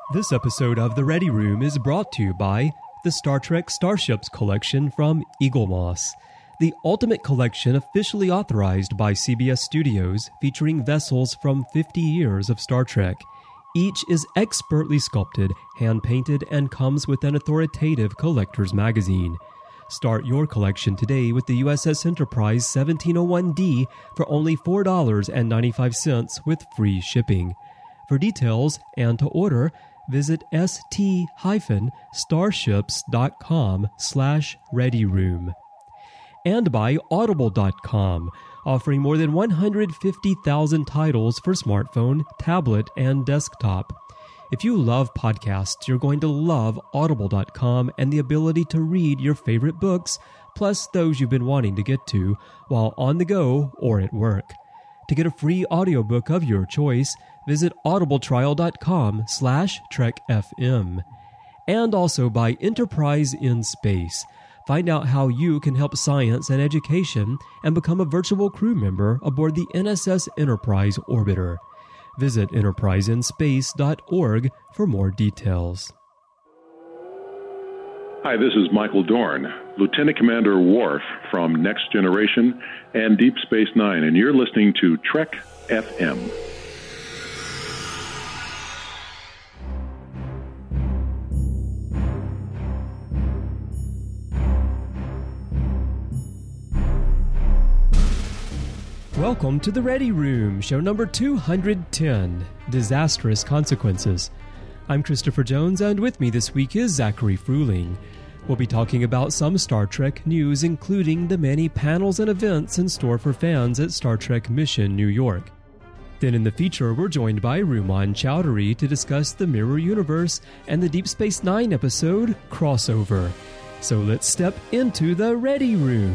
This episode of The Ready Room is brought to you by the Star Trek Starships Collection from Eaglemoss, the ultimate collection officially authorized by CBS Studios featuring vessels from 50 years of Star Trek. Each is expertly sculpted, hand-painted, and comes with an authoritative collector's magazine. Start your collection today with the USS Enterprise 1701D for only $4.95 with free shipping. For details and to order, visit st-starships.com/readyroom. And by Audible.com, offering more than 150,000 titles for smartphone, tablet, and desktop. If you love podcasts, you're going to love Audible.com and the ability to read your favorite books, plus those you've been wanting to get to, while on the go or at work. To get a free audiobook of your choice, visit audibletrial.com/trekfm. And also by Enterprise in Space. Find out how you can help science and education and become a virtual crew member aboard the NSS Enterprise Orbiter. Visit enterpriseinspace.org for more details. Hi, this is Michael Dorn, Lieutenant Commander Worf from Next Generation and Deep Space Nine, and you're listening to Trek FM. Welcome to The Ready Room, show number 210, Disastrous Consequences. I'm Christopher Jones, and with me this week is Zachary Fruling. We'll be talking about some Star Trek news, including the many panels and events in store for fans at Star Trek Mission New York. Then in the feature, we're joined by Rumaan Chowdhury to discuss the Mirror Universe and the Deep Space Nine episode, Crossover. So let's step into The Ready Room.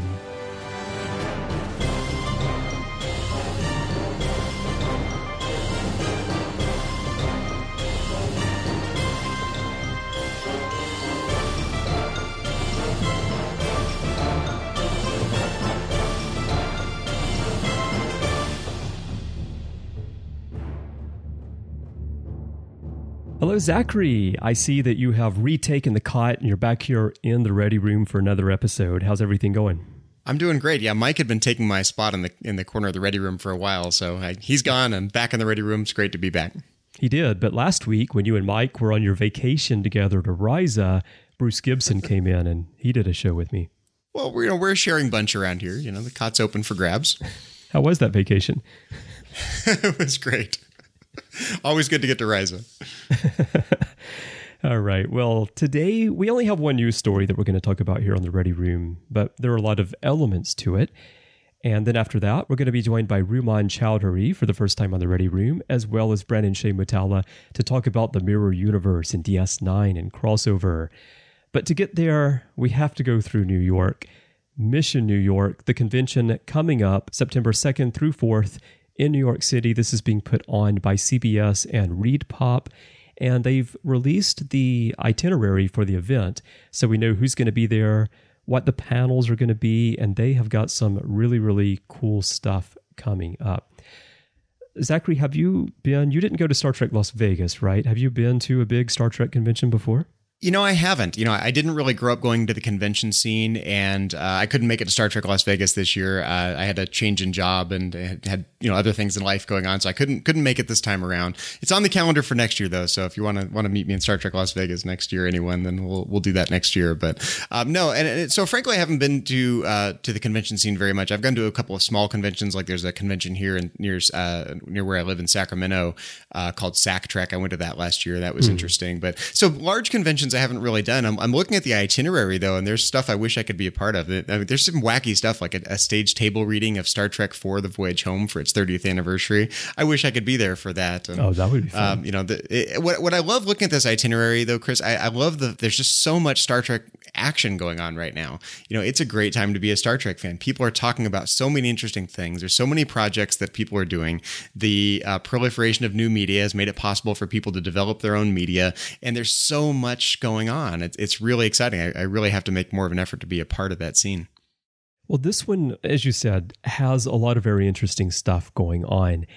Hello, Zachary. I see that you have retaken the cot and you're back here in the Ready Room for another episode. How's everything going? I'm doing great. Yeah, Mike had been taking my spot in the corner of the Ready Room for a while, so he's gone. I'm back in the Ready Room. It's great to be back. He did, but last week when you and Mike were on your vacation together to Risa, Bruce Gibson came in and he did a show with me. Well, we're a sharing bunch around here. You know, the cot's open for grabs. How was that vacation? It was great. Always good to get to Risa. All right. Well, today we only have one news story that we're going to talk about here on the Ready Room, but there are a lot of elements to it. And then after that, we're going to be joined by Rumaan Chowdhury for the first time on the Ready Room, as well as Brandon Shea Mutala to talk about the Mirror Universe and DS9 and Crossover. But to get there, we have to go through New York. Mission New York, the convention coming up September 2nd through 4th in New York City. This is being put on by CBS and ReedPop, and they've released the itinerary for the event, so we know who's going to be there, what the panels are going to be, and they have got some really, really cool stuff coming up. Zachary, you didn't go to Star Trek Las Vegas, right? Have you been to a big Star Trek convention before? You know, I haven't. You know, I didn't really grow up going to the convention scene, and I couldn't make it to Star Trek Las Vegas this year. I had a change in job and had other things in life going on, so I couldn't make it this time around. It's on the calendar for next year, though. So if you want to meet me in Star Trek Las Vegas next year, anyone, then we'll do that next year. But no, so frankly, I haven't been to the convention scene very much. I've gone to a couple of small conventions, like there's a convention here near where I live in Sacramento called Sac Trek. I went to that last year. That was interesting. But so large conventions I haven't really done. I'm looking at the itinerary though, and there's stuff I wish I could be a part of. I mean, there's some wacky stuff like a stage table reading of Star Trek IV: The Voyage Home for its 30th anniversary. I wish I could be there for that. And, that would be fun. What I love looking at this itinerary though, Chris, I love there's just so much Star Trek action going on right now. You know, it's a great time to be a Star Trek fan. People are talking about so many interesting things. There's so many projects that people are doing. The proliferation of new media has made it possible for people to develop their own media, and there's so much going on. It's really exciting. I really have to make more of an effort to be a part of that scene. Well, this one, as you said, has a lot of very interesting stuff going on.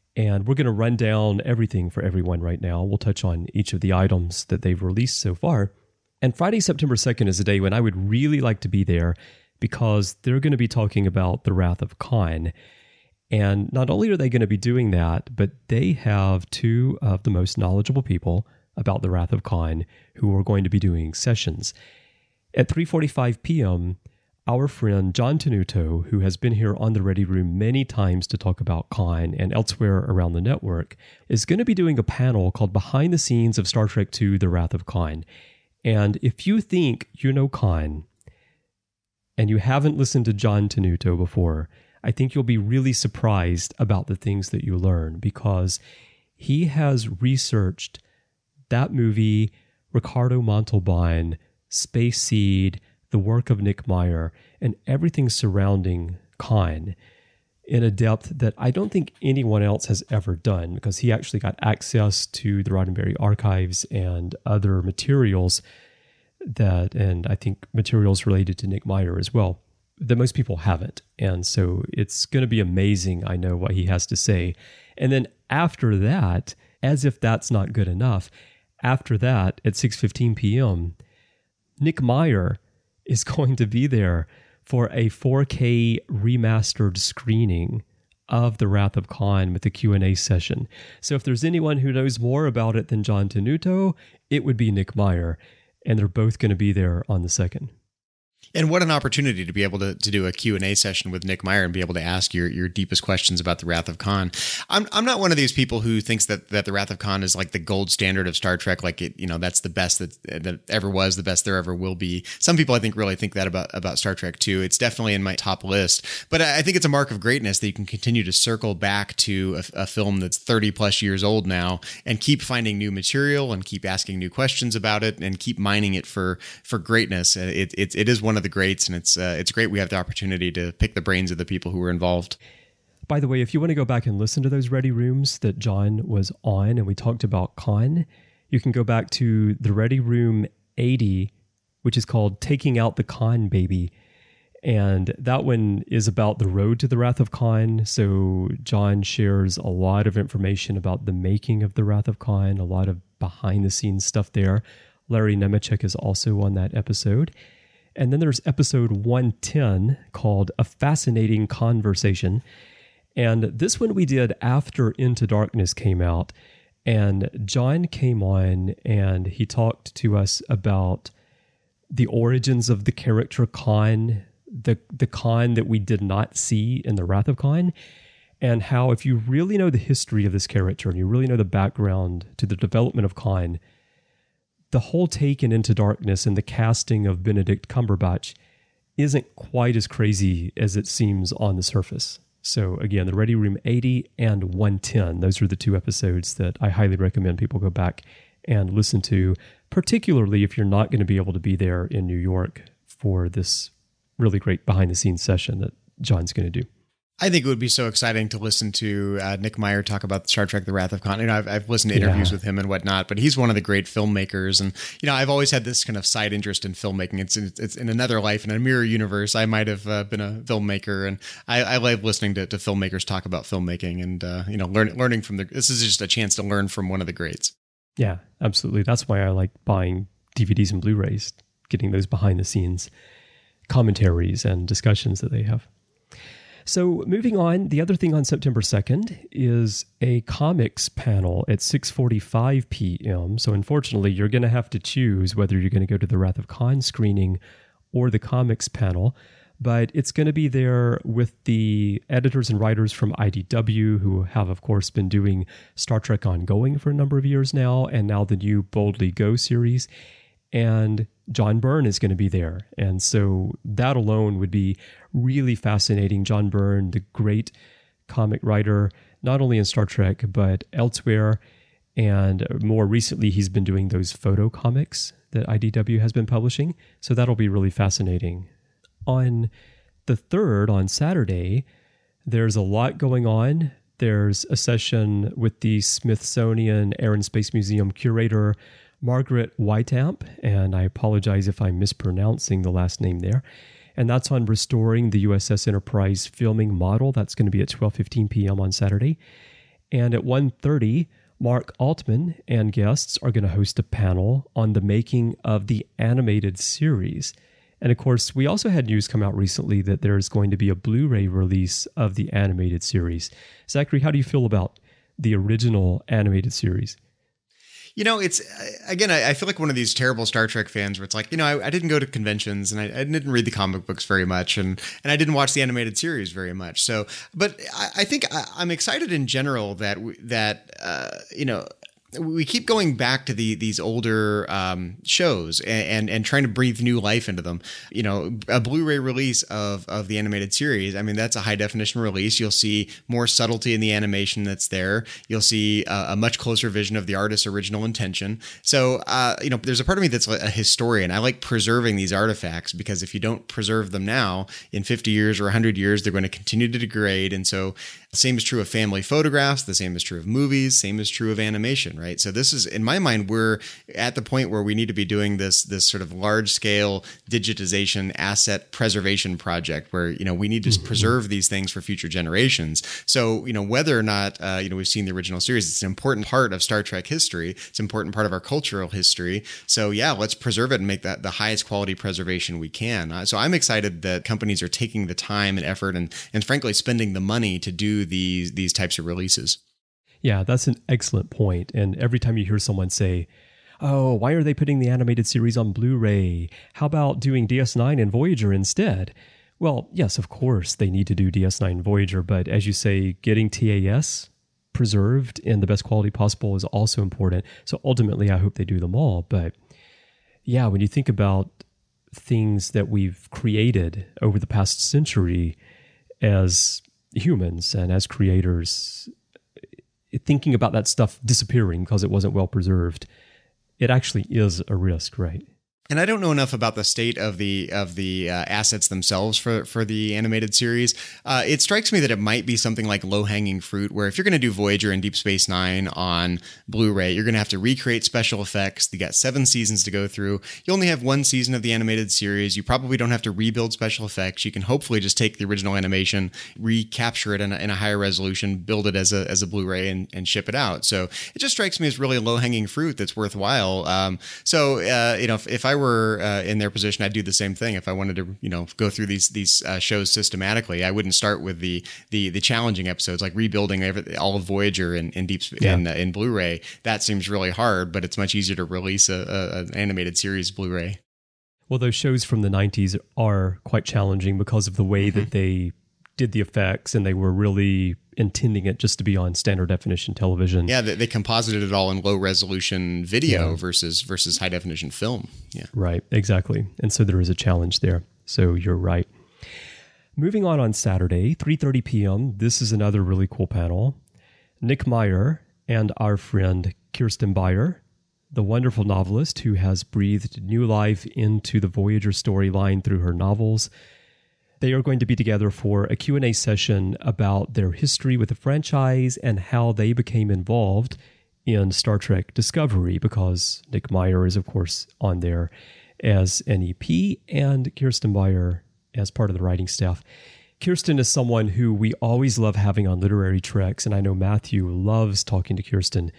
And we're going to run down everything for everyone right now. We'll touch on each of the items that they've released so far. And Friday, September 2nd is a day when I would really like to be there because they're going to be talking about The Wrath of Khan. And not only are they going to be doing that, but they have two of the most knowledgeable people about The Wrath of Khan who are going to be doing sessions. At 3:45 p.m., our friend John Tenuto, who has been here on the Ready Room many times to talk about Khan and elsewhere around the network, is going to be doing a panel called Behind the Scenes of Star Trek II, The Wrath of Khan. And if you think you know Khan and you haven't listened to John Tenuto before, I think you'll be really surprised about the things that you learn because he has researched that movie, Ricardo Montalban, Space Seed, the work of Nick Meyer, and everything surrounding Khan in a depth that I don't think anyone else has ever done because he actually got access to the Roddenberry archives and other materials and I think materials related to Nick Meyer as well, that most people haven't. And so it's going to be amazing, I know, what he has to say. And then after that, as if that's not good enough, after that, at 6:15 p.m., Nick Meyer is going to be there for a 4K remastered screening of The Wrath of Khan with a Q&A session. So if there's anyone who knows more about it than John Tenuto, it would be Nick Meyer, and they're both going to be there on the 2nd. And what an opportunity to be able to do a Q&A session with Nick Meyer and be able to ask your deepest questions about The Wrath of Khan. I'm not one of these people who thinks that The Wrath of Khan is like the gold standard of Star Trek, like it, that's the best that ever was, the best there ever will be. Some people I think really think that about Star Trek too. It's definitely in my top list, but I think it's a mark of greatness that you can continue to circle back to a film that's 30 plus years old now and keep finding new material and keep asking new questions about it and keep mining it for greatness. It is one of the greats, and it's great we have the opportunity to pick the brains of the people who were involved. By the way, if you want to go back and listen to those Ready Rooms that John was on and we talked about Khan, you can go back to the Ready Room 80, which is called Taking Out the Khan Baby. And that one is about the road to the Wrath of Khan. So John shares a lot of information about the making of the Wrath of Khan, a lot of behind the scenes stuff there. Larry Nemechek is also on that episode. And then there's episode 110 called A Fascinating Conversation. And this one we did after Into Darkness came out. And John came on and he talked to us about the origins of the character Khan, the Khan that we did not see in The Wrath of Khan, and how if you really know the history of this character and you really know the background to the development of Khan, the whole take in Into Darkness and the casting of Benedict Cumberbatch isn't quite as crazy as it seems on the surface. So again, the Ready Room 80 and 110, those are the two episodes that I highly recommend people go back and listen to, particularly if you're not going to be able to be there in New York for this really great behind-the-scenes session that John's going to do. I think it would be so exciting to listen to Nick Meyer talk about Star Trek: The Wrath of Khan. I've listened to interviews with him and whatnot, but he's one of the great filmmakers. And, I've always had this kind of side interest in filmmaking. It's in another life, in a mirror universe. I might have been a filmmaker, and I love listening to filmmakers talk about filmmaking and, learning from this is just a chance to learn from one of the greats. Yeah, absolutely. That's why I like buying DVDs and Blu-rays, getting those behind the scenes commentaries and discussions that they have. So moving on, the other thing on September 2nd is a comics panel at 6:45 p.m. So unfortunately, you're going to have to choose whether you're going to go to the Wrath of Khan screening or the comics panel. But it's going to be there with the editors and writers from IDW, who have, of course, been doing Star Trek Ongoing for a number of years now, and now the new Boldly Go series. And John Byrne is going to be there. And so that alone would be really fascinating. John Byrne, the great comic writer, not only in Star Trek, but elsewhere. And more recently, he's been doing those photo comics that IDW has been publishing. So that'll be really fascinating. On the 3rd, on Saturday, there's a lot going on. There's a session with the Smithsonian Air and Space Museum curator, Margaret Whiteamp, and I apologize if I'm mispronouncing the last name there. And that's on restoring the USS Enterprise filming model. That's going to be at 12:15 p.m. on Saturday. And at 1:30, Mark Altman and guests are going to host a panel on the making of the animated series. And of course, we also had news come out recently that there's going to be a Blu-ray release of the animated series. Zachary, how do you feel about the original animated series? It's, again, I feel like one of these terrible Star Trek fans where it's like, I didn't go to conventions and I didn't read the comic books very much and I didn't watch the animated series very much. So, but I think I'm excited in general that we keep going back to these older shows and trying to breathe new life into them. A Blu-ray release of the animated series, I mean, that's a high definition release. You'll see more subtlety in the animation that's there. You'll see a much closer vision of the artist's original intention. So, there's a part of me that's a historian. I like preserving these artifacts because if you don't preserve them now, in 50 years or 100 years, they're going to continue to degrade. And so the same is true of family photographs. The same is true of movies. Same is true of animation, right? So this is, in my mind, we're at the point where we need to be doing this sort of large scale digitization asset preservation project where, we need to preserve these things for future generations. So, whether or not, we've seen the original series, it's an important part of Star Trek history. It's an important part of our cultural history. So yeah, let's preserve it and make that the highest quality preservation we can. So I'm excited that companies are taking the time and effort and frankly, spending the money to do these types of releases. Yeah, that's an excellent point. And every time you hear someone say, oh, why are they putting the animated series on Blu-ray? How about doing DS9 and Voyager instead? Well, yes, of course, they need to do DS9 and Voyager. But as you say, getting TAS preserved in the best quality possible is also important. So ultimately, I hope they do them all. But yeah, when you think about things that we've created over the past century as humans and as creators, thinking about that stuff disappearing because it wasn't well preserved, it actually is a risk, right? And I don't know enough about the state of the assets themselves for the animated series. It strikes me that it might be something like low-hanging fruit, where if you're going to do Voyager and Deep Space Nine on Blu-ray, you're going to have to recreate special effects. You got 7 seasons to go through. You only have 1 season of the animated series. You probably don't have to rebuild special effects. You can hopefully just take the original animation, recapture it in a higher resolution, build it as a Blu-ray, and ship it out. So it just strikes me as really a low-hanging fruit that's worthwhile. If I were in their position, I'd do the same thing. If I wanted to, go through these shows systematically, I wouldn't start with the challenging episodes, like rebuilding all of Voyager in in Blu-ray. That seems really hard, but it's much easier to release an animated series Blu-ray. Well, those shows from the 90s are quite challenging because of the way that they did the effects, and they were really intending it just to be on standard definition television. Yeah, they composited it all in low resolution video versus high definition film. Yeah, right, exactly. And so there is a challenge there. So you're right. Moving on Saturday, 3:30 p.m., this is another really cool panel. Nick Meyer and our friend Kirsten Beyer, the wonderful novelist who has breathed new life into the Voyager storyline through her novels. They are going to be together for a Q&A session about their history with the franchise and how they became involved in Star Trek Discovery, because Nick Meyer is, of course, on there as an EP and Kirsten Beyer as part of the writing staff. Kirsten is someone who we always love having on Literary Treks, and I know Matthew loves talking to Kirsten.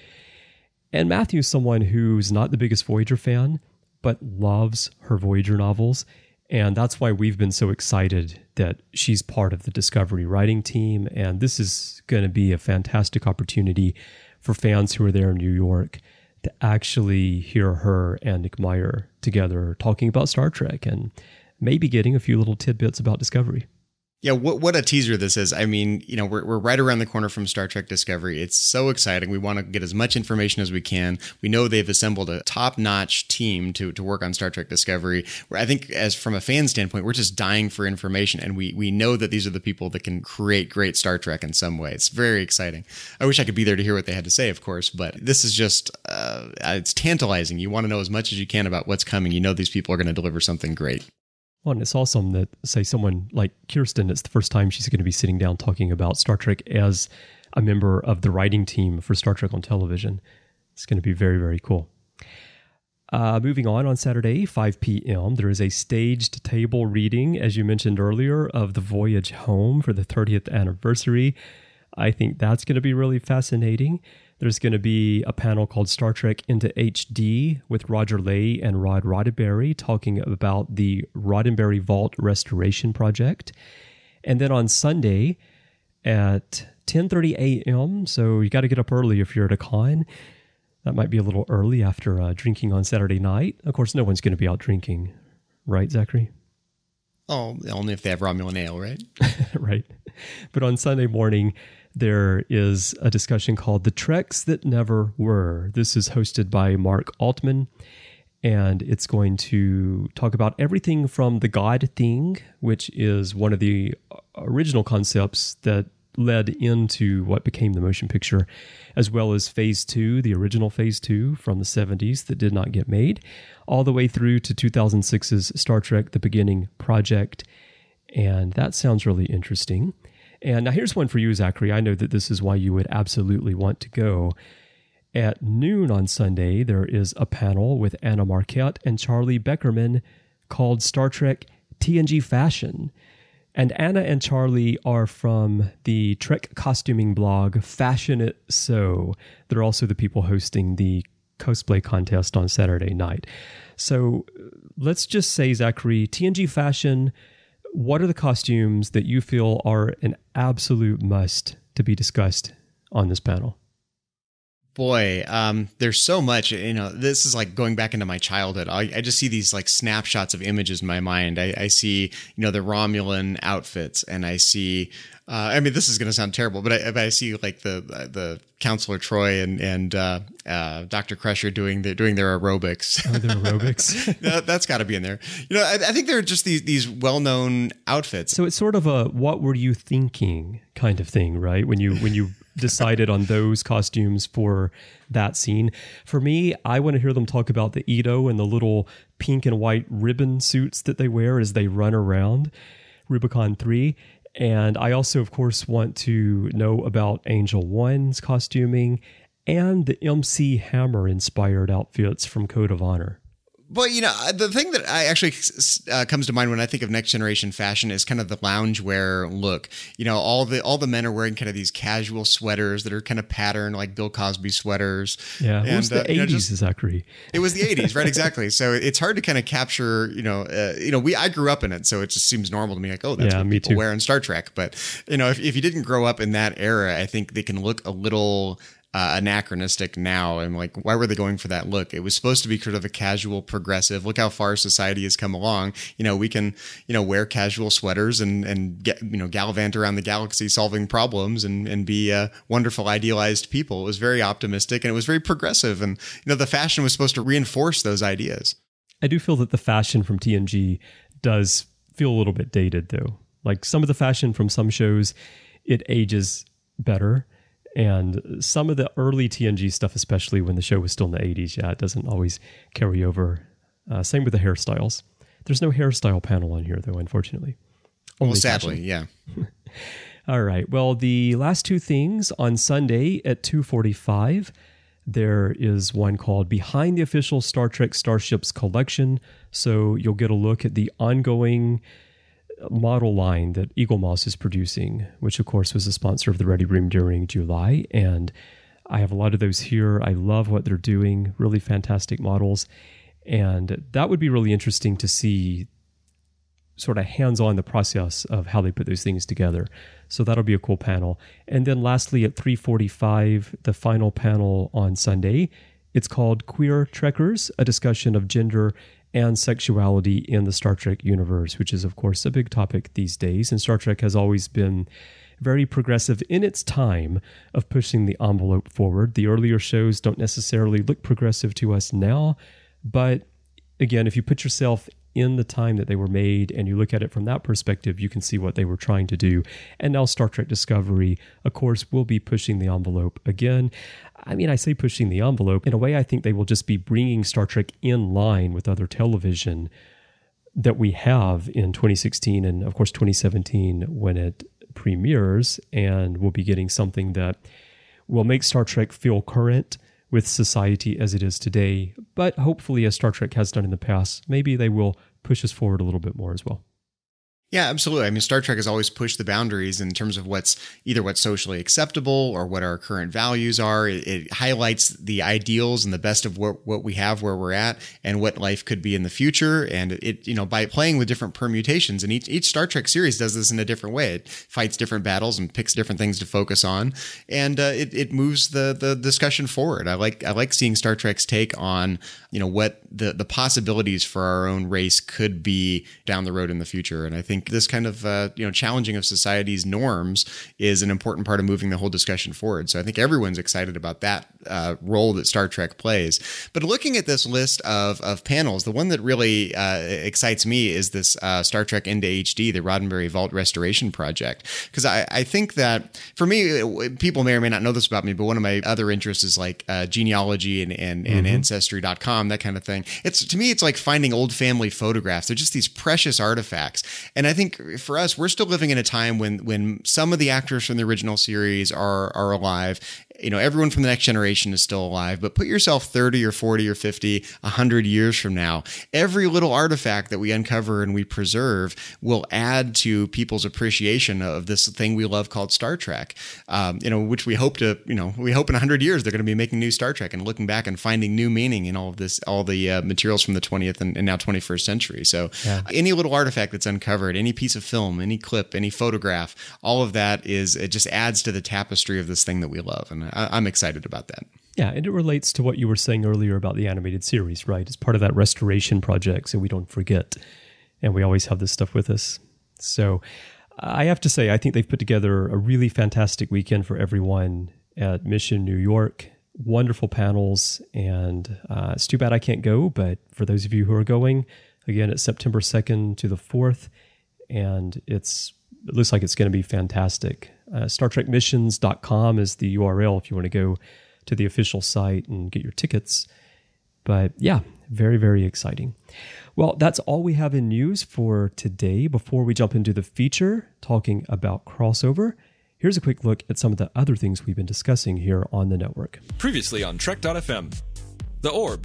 And Matthew is someone who's not the biggest Voyager fan, but loves her Voyager novels. And that's why we've been so excited that she's part of the Discovery writing team. And this is going to be a fantastic opportunity for fans who are there in New York to actually hear her and Nick Meyer together talking about Star Trek and maybe getting a few little tidbits about Discovery. Yeah, what a teaser this is. I mean, we're right around the corner from Star Trek Discovery. It's so exciting. We want to get as much information as we can. We know they've assembled a top-notch team to work on Star Trek Discovery. Where I think, as from a fan standpoint, we're just dying for information, and we know that these are the people that can create great Star Trek in some way. It's very exciting. I wish I could be there to hear what they had to say, of course, but this is just, it's tantalizing. You want to know as much as you can about what's coming. You know these people are going to deliver something great. Well, and it's awesome that, say, someone like Kirsten, it's the first time she's going to be sitting down talking about Star Trek as a member of the writing team for Star Trek on television. It's going to be very, very cool. Moving on Saturday, 5 p.m., there is a staged table reading, as you mentioned earlier, of The Voyage Home for the 30th anniversary. I think that's going to be really fascinating. There's going to be a panel called Star Trek Into HD with Roger Lay and Rod Roddenberry talking about the Roddenberry Vault Restoration Project. And then on Sunday at 10:30 a.m., so you got to get up early if you're at a con. That might be a little early after drinking on Saturday night. Of course, no one's going to be out drinking, right, Zachary? Oh, only if they have Romulan ale, right? Right. But on Sunday morning, there is a discussion called The Treks That Never Were. This is hosted by Mark Altman, and it's going to talk about everything from the God Thing, which is one of the original concepts that led into what became the motion picture, as well as Phase 2, the original Phase 2 from the 70s that did not get made, all the way through to 2006's Star Trek The Beginning Project. And that sounds really interesting. And now here's one for you, Zachary. I know that this is why you would absolutely want to go. At noon on Sunday, there is a panel with Anna Marquette and Charlie Beckerman called Star Trek TNG Fashion. And Anna and Charlie are from the Trek costuming blog Fashion It So. They're also the people hosting the cosplay contest on Saturday night. So let's just say, Zachary, TNG Fashion, what are the costumes that you feel are an absolute must to be discussed on this panel? Boy, there's so much, this is like going back into my childhood. I just see these like snapshots of images in my mind. I see, the Romulan outfits, and I see, this is going to sound terrible, but I see like the Counselor Troy and Dr. Crusher doing their aerobics. Oh, their aerobics. That's got to be in there. I think they're just these well-known outfits. So it's sort of a what were you thinking kind of thing, right? When you decided on those costumes for that scene. For me, I want to hear them talk about the Edo and the little pink and white ribbon suits that they wear as they run around Rubicon 3. And I also, of course, want to know about Angel One's costuming and the MC Hammer inspired outfits from Code of Honor. Well, the thing that I actually comes to mind when I think of Next Generation fashion is kind of the loungewear look. All the men are wearing kind of these casual sweaters that are kind of patterned like Bill Cosby sweaters. Yeah, it was the 80s, Zachary. It was the 80s, right? Exactly. So it's hard to kind of capture. I grew up in it, so it just seems normal to me. Like, oh, that's what people wear in Star Trek. But if you didn't grow up in that era, I think they can look a little anachronistic now. And like, why were they going for that look? It was supposed to be sort of a casual progressive. Look how far society has come along. We can, wear casual sweaters and get, gallivant around the galaxy solving problems and be wonderful, idealized people. It was very optimistic and it was very progressive. And, the fashion was supposed to reinforce those ideas. I do feel that the fashion from TNG does feel a little bit dated though. Like some of the fashion from some shows, it ages better. And some of the early TNG stuff, especially when the show was still in the 80s, it doesn't always carry over. Same with the hairstyles. There's no hairstyle panel on here, though, unfortunately. Well, sadly, yeah. All right. Well, the last two things on Sunday at 2:45, there is one called Behind the Official Star Trek Starships Collection. So you'll get a look at the ongoing model line that Eaglemoss is producing, which of course was a sponsor of the Ready Room during July. And I have a lot of those here. I love what they're doing. Really fantastic models. And that would be really interesting to see sort of hands-on the process of how they put those things together. So that'll be a cool panel. And then lastly at 3:45, the final panel on Sunday, it's called Queer Trekkers, a discussion of gender and sexuality in the Star Trek universe, which is, of course, a big topic these days. And Star Trek has always been very progressive in its time of pushing the envelope forward. The earlier shows don't necessarily look progressive to us now, but again, if you put yourself in the time that they were made and you look at it from that perspective, you can see what they were trying to do. And now Star Trek Discovery, of course, will be pushing the envelope again. I say pushing the envelope. In a way, I think they will just be bringing Star Trek in line with other television that we have in 2016 and, of course, 2017 when it premieres. And we'll be getting something that will make Star Trek feel current with society as it is today. But hopefully, as Star Trek has done in the past, maybe they will push us forward a little bit more as well. Yeah, absolutely. I mean, Star Trek has always pushed the boundaries in terms of what's socially acceptable or what our current values are. It highlights the ideals and the best of what we have where we're at and what life could be in the future. And it, by playing with different permutations, and each Star Trek series does this in a different way. It fights different battles and picks different things to focus on, and it moves the discussion forward. I like seeing Star Trek's take on what the possibilities for our own race could be down the road in the future. And I think this kind of challenging of society's norms is an important part of moving the whole discussion forward. So I think everyone's excited about that role that Star Trek plays. But looking at this list of panels, the one that really excites me is this Star Trek into HD, the Roddenberry Vault Restoration Project, because I think that for me, people may or may not know this about me, but one of my other interests is like genealogy and Ancestry.com, that kind of thing. To me, it's like finding old family photographs. They're just these precious artifacts. And I think for us, we're still living in a time when some of the actors from the original series are alive. Everyone from the Next Generation is still alive, but put yourself 30 or 40 or 50, 100 years from now, every little artifact that we uncover and we preserve will add to people's appreciation of this thing we love called Star Trek, which we hope in 100 years, they're going to be making new Star Trek and looking back and finding new meaning in all of this, all the materials from the 20th and now 21st century. So any little artifact that's uncovered, any piece of film, any clip, any photograph, all of that it just adds to the tapestry of this thing that we love. And I'm excited about that. Yeah, and it relates to what you were saying earlier about the animated series, right? It's part of that restoration project, so we don't forget. And we always have this stuff with us. So I have to say, I think they've put together a really fantastic weekend for everyone at Mission New York. Wonderful panels, and it's too bad I can't go, but for those of you who are going, again, it's September 2nd to the 4th, and it looks like it's going to be fantastic. StarTrekMissions.com is the URL if you want to go to the official site and get your tickets. But yeah, very, very exciting. Well, that's all we have in news for today. Before we jump into the feature talking about crossover, here's a quick look at some of the other things we've been discussing here on the network. Previously on Trek.fm, The Orb.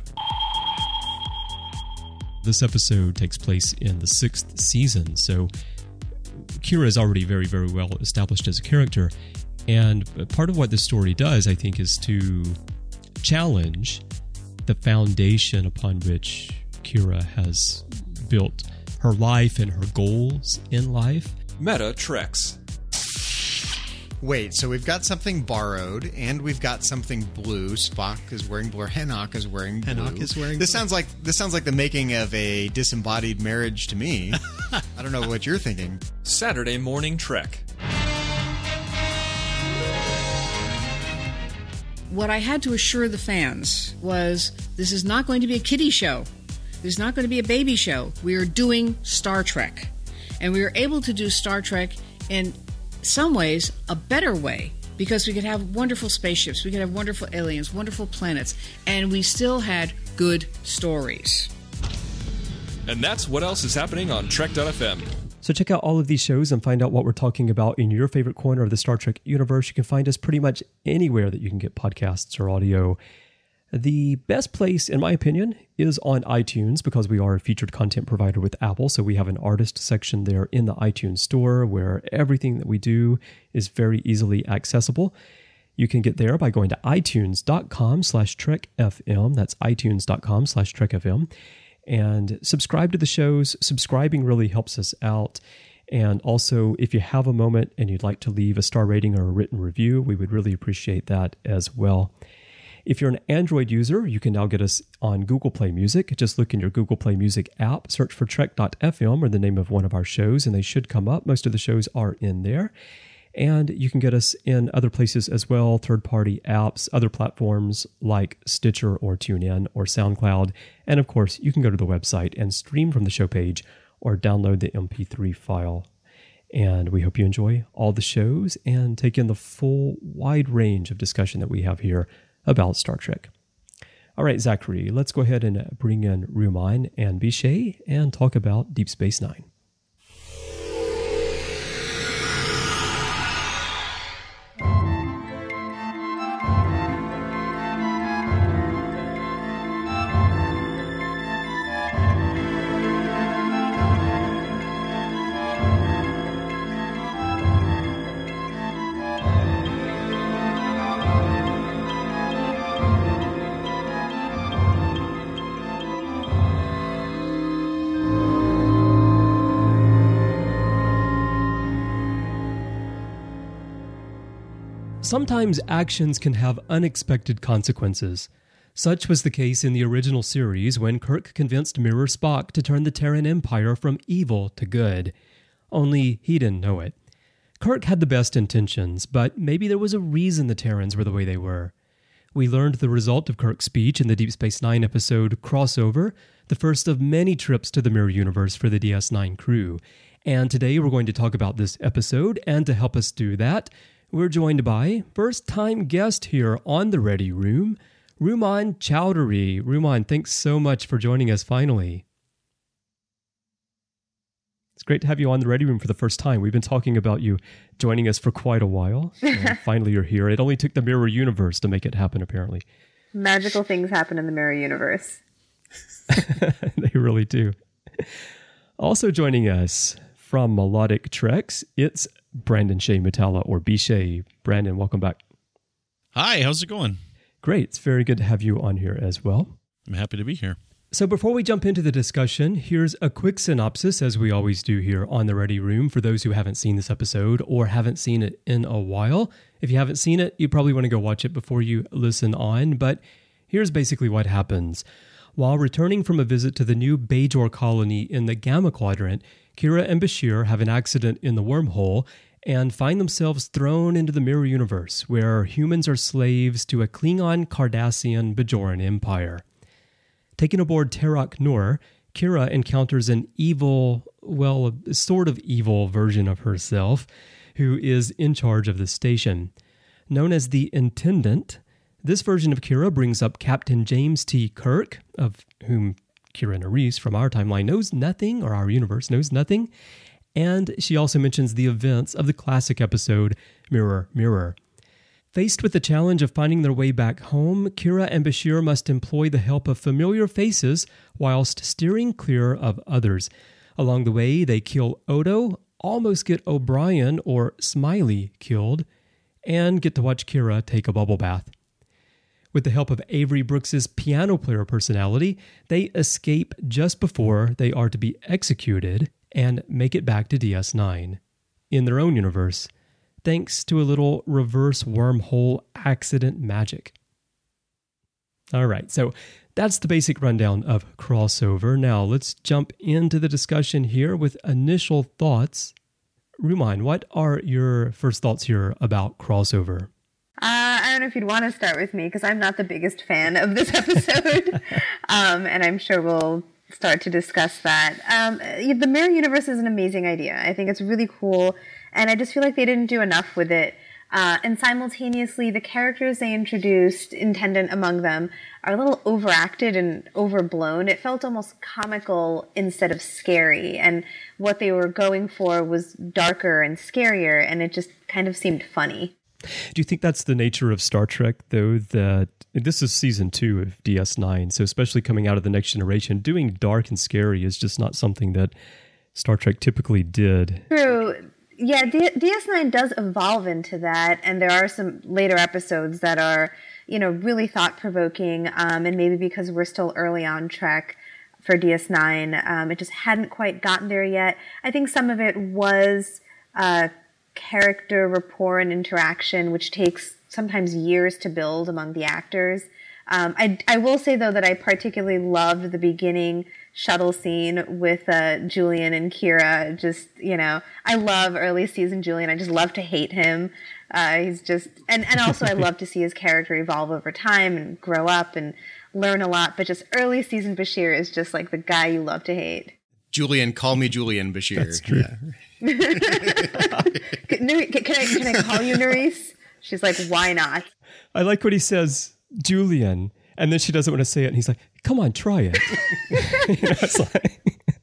This episode takes place in the 6th season, so Kira is already very, very well established as a character, and part of what this story does, I think, is to challenge the foundation upon which Kira has built her life and her goals in life. Meta Treks. Wait, so we've got something borrowed, and we've got something blue. Spock is wearing blue. Henoch is wearing blue. Henoch is wearing this blue. This sounds like the making of a disembodied marriage to me. I don't know what you're thinking. Saturday Morning Trek. What I had to assure the fans was this is not going to be a kiddie show. This is not going to be a baby show. We are doing Star Trek. And we were able to do Star Trek in some ways a better way, because we could have wonderful spaceships, we could have wonderful aliens, wonderful planets, and we still had good stories. And that's what else is happening on Trek.fm. So check out all of these shows and find out what we're talking about in your favorite corner of the Star Trek universe. You can find us pretty much anywhere that you can get podcasts or audio. The best place, in my opinion, is on iTunes, because we are a featured content provider with Apple. So we have an artist section there in the iTunes store where everything that we do is very easily accessible. You can get there by going to itunes.com/trekfm. That's itunes.com/trekfm. And subscribe to the shows. Subscribing really helps us out. And also, if you have a moment and you'd like to leave a star rating or a written review, we would really appreciate that as well. If you're an Android user, you can now get us on Google Play Music. Just look in your Google Play Music app, search for Trek.fm or the name of one of our shows, and they should come up. Most of the shows are in there. And you can get us in other places as well, third-party apps, other platforms like Stitcher or TuneIn or SoundCloud. And of course, you can go to the website and stream from the show page or download the MP3 file. And we hope you enjoy all the shows and take in the full wide range of discussion that we have here about Star Trek. All right, Zachary, let's go ahead and bring in Ruman and Bichet and talk about Deep Space Nine. Sometimes actions can have unexpected consequences. Such was the case in the original series when Kirk convinced Mirror Spock to turn the Terran Empire from evil to good. Only he didn't know it. Kirk had the best intentions, but maybe there was a reason the Terrans were the way they were. We learned the result of Kirk's speech in the Deep Space Nine episode Crossover, the first of many trips to the Mirror Universe for the DS9 crew. And today we're going to talk about this episode, and to help us do that, we're joined by first-time guest here on the Ready Room, Rumon Chowdhury. Rumon, thanks so much for joining us finally. It's great to have you on the Ready Room for the first time. We've been talking about you joining us for quite a while. And finally, you're here. It only took the Mirror Universe to make it happen, apparently. Magical things happen in the Mirror Universe. They really do. Also joining us from Melodic Treks, it's Brandon Shea Mutala, or B-Shay. Brandon, welcome back. Hi, how's it going? Great. It's very good to have you on here as well. I'm happy to be here. So before we jump into the discussion, here's a quick synopsis, as we always do here on the Ready Room, for those who haven't seen this episode or haven't seen it in a while. If you haven't seen it, you probably want to go watch it before you listen on, but here's basically what happens. While returning from a visit to the new Bajor colony in the Gamma Quadrant, Kira and Bashir have an accident in the wormhole and find themselves thrown into the Mirror Universe, where humans are slaves to a Klingon Cardassian Bajoran empire. Taken aboard Terok Nur, Kira encounters an evil, well, a sort of evil version of herself, who is in charge of the station. Known as the Intendant, this version of Kira brings up Captain James T. Kirk, of whom Kira Nerys from our timeline knows nothing, or our universe knows nothing, and she also mentions the events of the classic episode Mirror, Mirror. Faced with the challenge of finding their way back home, Kira and Bashir must employ the help of familiar faces whilst steering clear of others. Along the way, they kill Odo, almost get O'Brien, or Smiley, killed, and get to watch Kira take a bubble bath. With the help of Avery Brooks's piano player personality, they escape just before they are to be executed and make it back to DS9 in their own universe, thanks to a little reverse wormhole accident magic. All right, so that's the basic rundown of Crossover. Now let's jump into the discussion here with initial thoughts. Rumon, what are your first thoughts here about Crossover? I don't know if you'd want to start with me, because I'm not the biggest fan of this episode, and I'm sure we'll start to discuss that. The Mirror Universe is an amazing idea. I think it's really cool, and I just feel like they didn't do enough with it. And simultaneously, the characters they introduced, Intendant among them, are a little overacted and overblown. It felt almost comical instead of scary, and what they were going for was darker and scarier, and it just kind of seemed funny. Do you think that's the nature of Star Trek, though, that this is season 2 of DS9, so especially coming out of the Next Generation, doing dark and scary is just not something that Star Trek typically did. True. Yeah, DS9 does evolve into that, and there are some later episodes that are, really thought-provoking, and maybe because we're still early on Trek for DS9, it just hadn't quite gotten there yet. I think some of it was character rapport and interaction, which takes sometimes years to build among the actors. I will say, though, that I particularly loved the beginning shuttle scene with Julian and Kira. Just, I love early season Julian. I just love to hate him. He's just, and also I love to see his character evolve over time and grow up and learn a lot. But just early season Bashir is just like the guy you love to hate. Julian, call me Julian Bashir. That's true. Yeah. Can I call you Nerys? She's like, why not? I like what he says, Julian, and then she doesn't want to say it, and he's like, come on, try it. It's like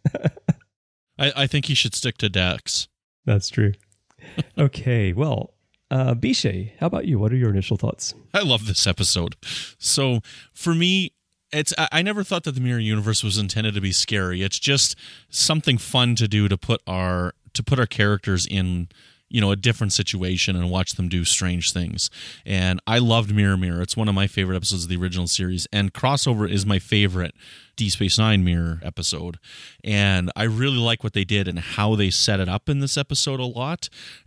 I think he should stick to Dax. That's true. Okay, well, B-Shay, how about you? What are your initial thoughts? I love this episode. So for me, I never thought that the Mirror Universe was intended to be scary. It's just something fun to do to put our characters in, a different situation and watch them do strange things. And I loved Mirror Mirror. It's one of my favorite episodes of the original series, and Crossover is my favorite Deep Space Nine Mirror episode. And I really like what they did and how they set it up in this episode a lot,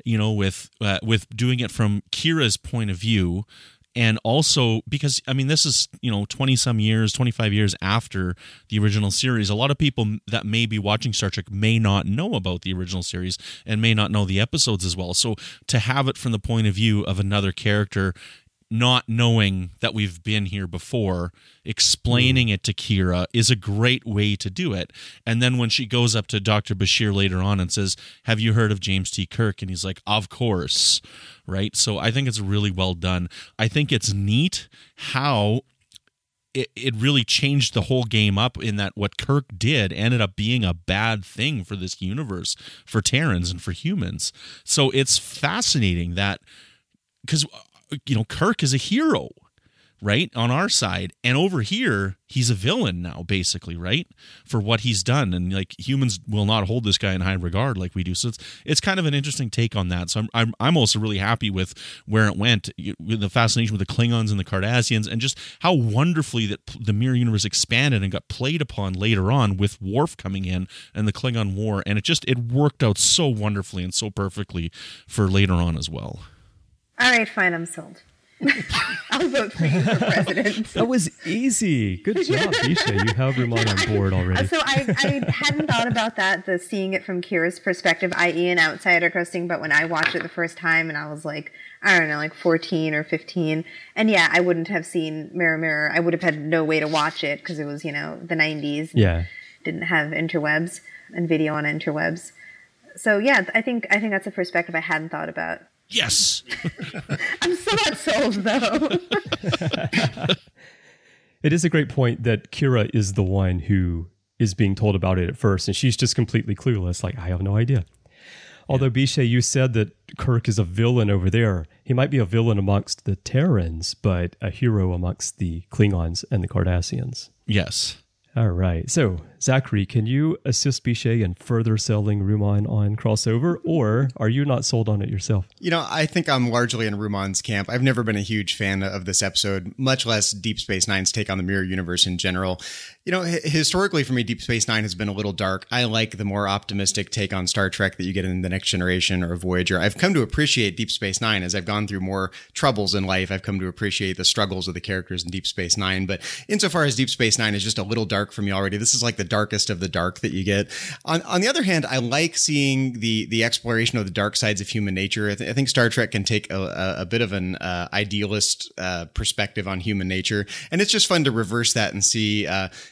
with doing it from Kira's point of view. And also because, this is, 20-some years, 25 years after the original series. A lot of people that may be watching Star Trek may not know about the original series and may not know the episodes as well. So to have it from the point of view of another character, not knowing that we've been here before, explaining it to Kira is a great way to do it. And then when she goes up to Dr. Bashir later on and says, "Have you heard of James T. Kirk?" And he's like, "Of course." Right? So I think it's really well done. I think it's neat how it really changed the whole game up, in that what Kirk did ended up being a bad thing for this universe, for Terrans and for humans. So it's fascinating that, because Kirk is a hero, right, on our side, and over here he's a villain now, basically, right, for what he's done. And humans will not hold this guy in high regard like we do. So it's kind of an interesting take on that. So I'm also really happy with where it went, with the fascination with the Klingons and the Cardassians, and just how wonderfully that the Mirror Universe expanded and got played upon later on with Worf coming in and the Klingon War, and it worked out so wonderfully and so perfectly for later on as well. All right, fine, I'm sold. I'll vote for you for president. That was easy. Good job, Bisha. You have Rumaan on board already. So I hadn't thought about that, the seeing it from Kira's perspective, i.e. an outsider coasting, but when I watched it the first time and I was like, I don't know, like 14 or 15, and yeah, I wouldn't have seen Mirror Mirror. I would have had no way to watch it because it was, the 90s. Yeah. Didn't have interwebs and video on interwebs. So yeah, I think that's a perspective I hadn't thought about. Yes. I'm still not sold, though. It is a great point that Kira is the one who is being told about it at first, and she's just completely clueless, like, I have no idea. Although, Bisha, you said that Kirk is a villain over there. He might be a villain amongst the Terrans, but a hero amongst the Klingons and the Cardassians. Yes. All right. So, Zachary, can you assist Bisha in further selling Rumaan on Crossover, or are you not sold on it yourself? I think I'm largely in Rumaan's camp. I've never been a huge fan of this episode, much less Deep Space Nine's take on the Mirror Universe in general. Historically for me, Deep Space Nine has been a little dark. I like the more optimistic take on Star Trek that you get in The Next Generation or Voyager. I've come to appreciate Deep Space Nine as I've gone through more troubles in life. I've come to appreciate the struggles of the characters in Deep Space Nine. But insofar as Deep Space Nine is just a little dark for me already, this is like the darkest of the dark that you get. On the other hand, I like seeing the exploration of the dark sides of human nature. I think Star Trek can take a bit of an idealist perspective on human nature, and it's just fun to reverse that and see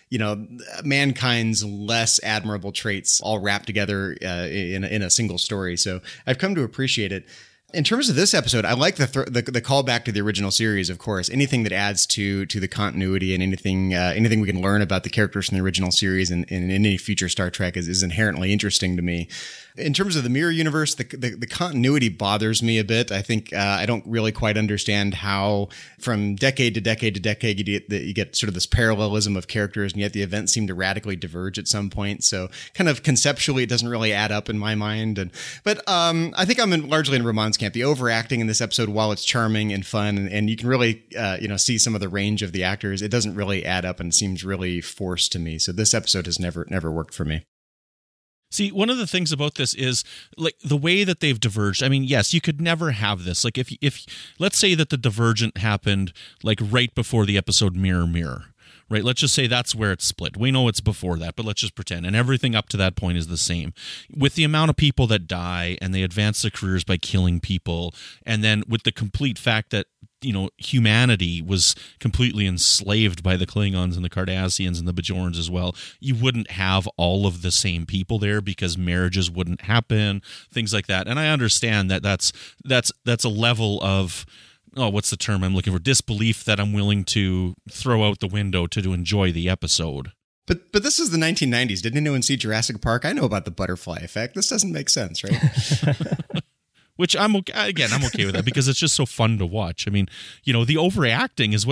mankind's less admirable traits all wrapped together in a single story. So I've come to appreciate it. In terms of this episode, I like the callback to the original series, of course. Anything that adds to the continuity and anything we can learn about the characters from the original series and in any future Star Trek is inherently interesting to me. In terms of the Mirror Universe, the continuity bothers me a bit. I think I don't really quite understand how from decade to decade to decade you get sort of this parallelism of characters, and yet the events seem to radically diverge at some point. So kind of conceptually, it doesn't really add up in my mind. But I think I'm largely in Rumaan's camp. The overacting in this episode, while it's charming and fun, and you can really see some of the range of the actors, it doesn't really add up and seems really forced to me. So this episode has never worked for me. See, one of the things about this is like the way that they've diverged. I mean, yes, you could never have this. Like if let's say that the divergent happened like right before the episode Mirror Mirror, right? Let's just say that's where it's split. We know it's before that, but let's just pretend. And everything up to that point is the same. With the amount of people that die and they advance their careers by killing people, and then with the complete fact that humanity was completely enslaved by the Klingons and the Cardassians and the Bajorans as well, you wouldn't have all of the same people there because marriages wouldn't happen, things like that. And I understand that that's a level of, what's the term I'm looking for? Disbelief that I'm willing to throw out the window to enjoy the episode. But this is the 1990s. Didn't anyone see Jurassic Park? I know about the butterfly effect. This doesn't make sense, right? Which I'm okay with that because it's just so fun to watch. I mean, the overacting is what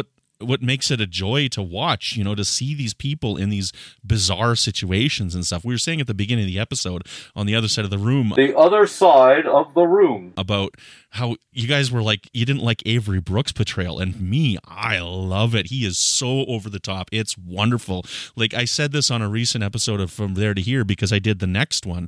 what makes it a joy to watch, to see these people in these bizarre situations and stuff. We were saying at the beginning of the episode on the other side of the room. The other side of the room. About how you guys were like, you didn't like Avery Brooks' portrayal, and me, I love it. He is so over the top. It's wonderful. Like I said this on a recent episode of From There to Here, because I did the next one.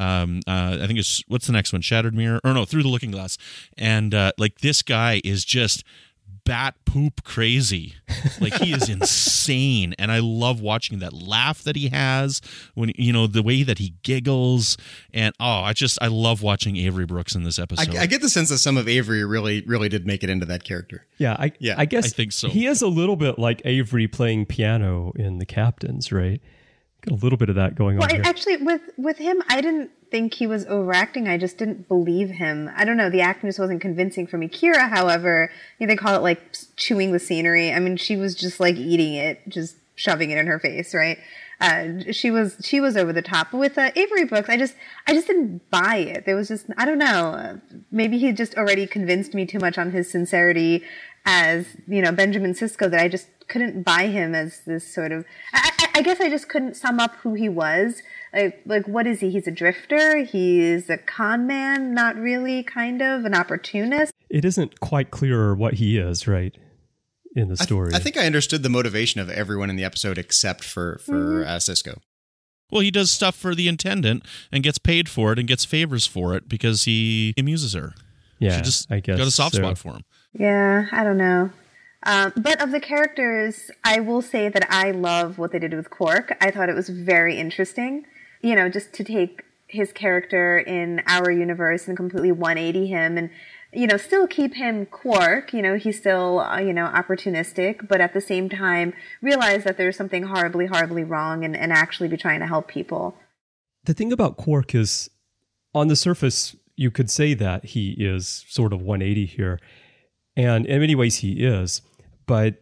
I think it's, what's the next one? Shattered Mirror? Or no, Through the Looking Glass. And like this guy is just bat poop crazy. Like he is insane, and I love watching that laugh that he has when the way that he giggles, and I love watching Avery Brooks in this episode. I get the sense that some of Avery really did make it into that character. I guess I think so. He is a little bit like Avery playing piano in The Captains, right? Got a little bit of that going on here. Actually, with him, I didn't think he was overacting. I just didn't believe him. I don't know. The acting just wasn't convincing for me. Kira, however, they call it like chewing the scenery. I mean, she was just like eating it, just shoving it in her face, right? She was over the top. But with Avery Brooks, I just didn't buy it. There was just, I don't know. Maybe he just already convinced me too much on his sincerity as, Benjamin Sisko, that I just couldn't buy him as this sort of, I guess I just couldn't sum up who he was. Like, what is he? He's a drifter. He's a con man. Not really, kind of an opportunist. It isn't quite clear what he is, right, in the story. I think I understood the motivation of everyone in the episode except for Sisko. Well, he does stuff for the Intendant and gets paid for it and gets favors for it because he amuses her. Yeah, she just I guess got a soft spot for him. Yeah, I don't know. But of the characters, I will say that I love what they did with Quark. I thought it was very interesting. Just to take his character in our universe and completely 180 him and, still keep him Quark. He's still, opportunistic, but at the same time realize that there's something horribly, horribly wrong and actually be trying to help people. The thing about Quark is, on the surface, you could say that he is sort of 180 here. And in many ways he is. But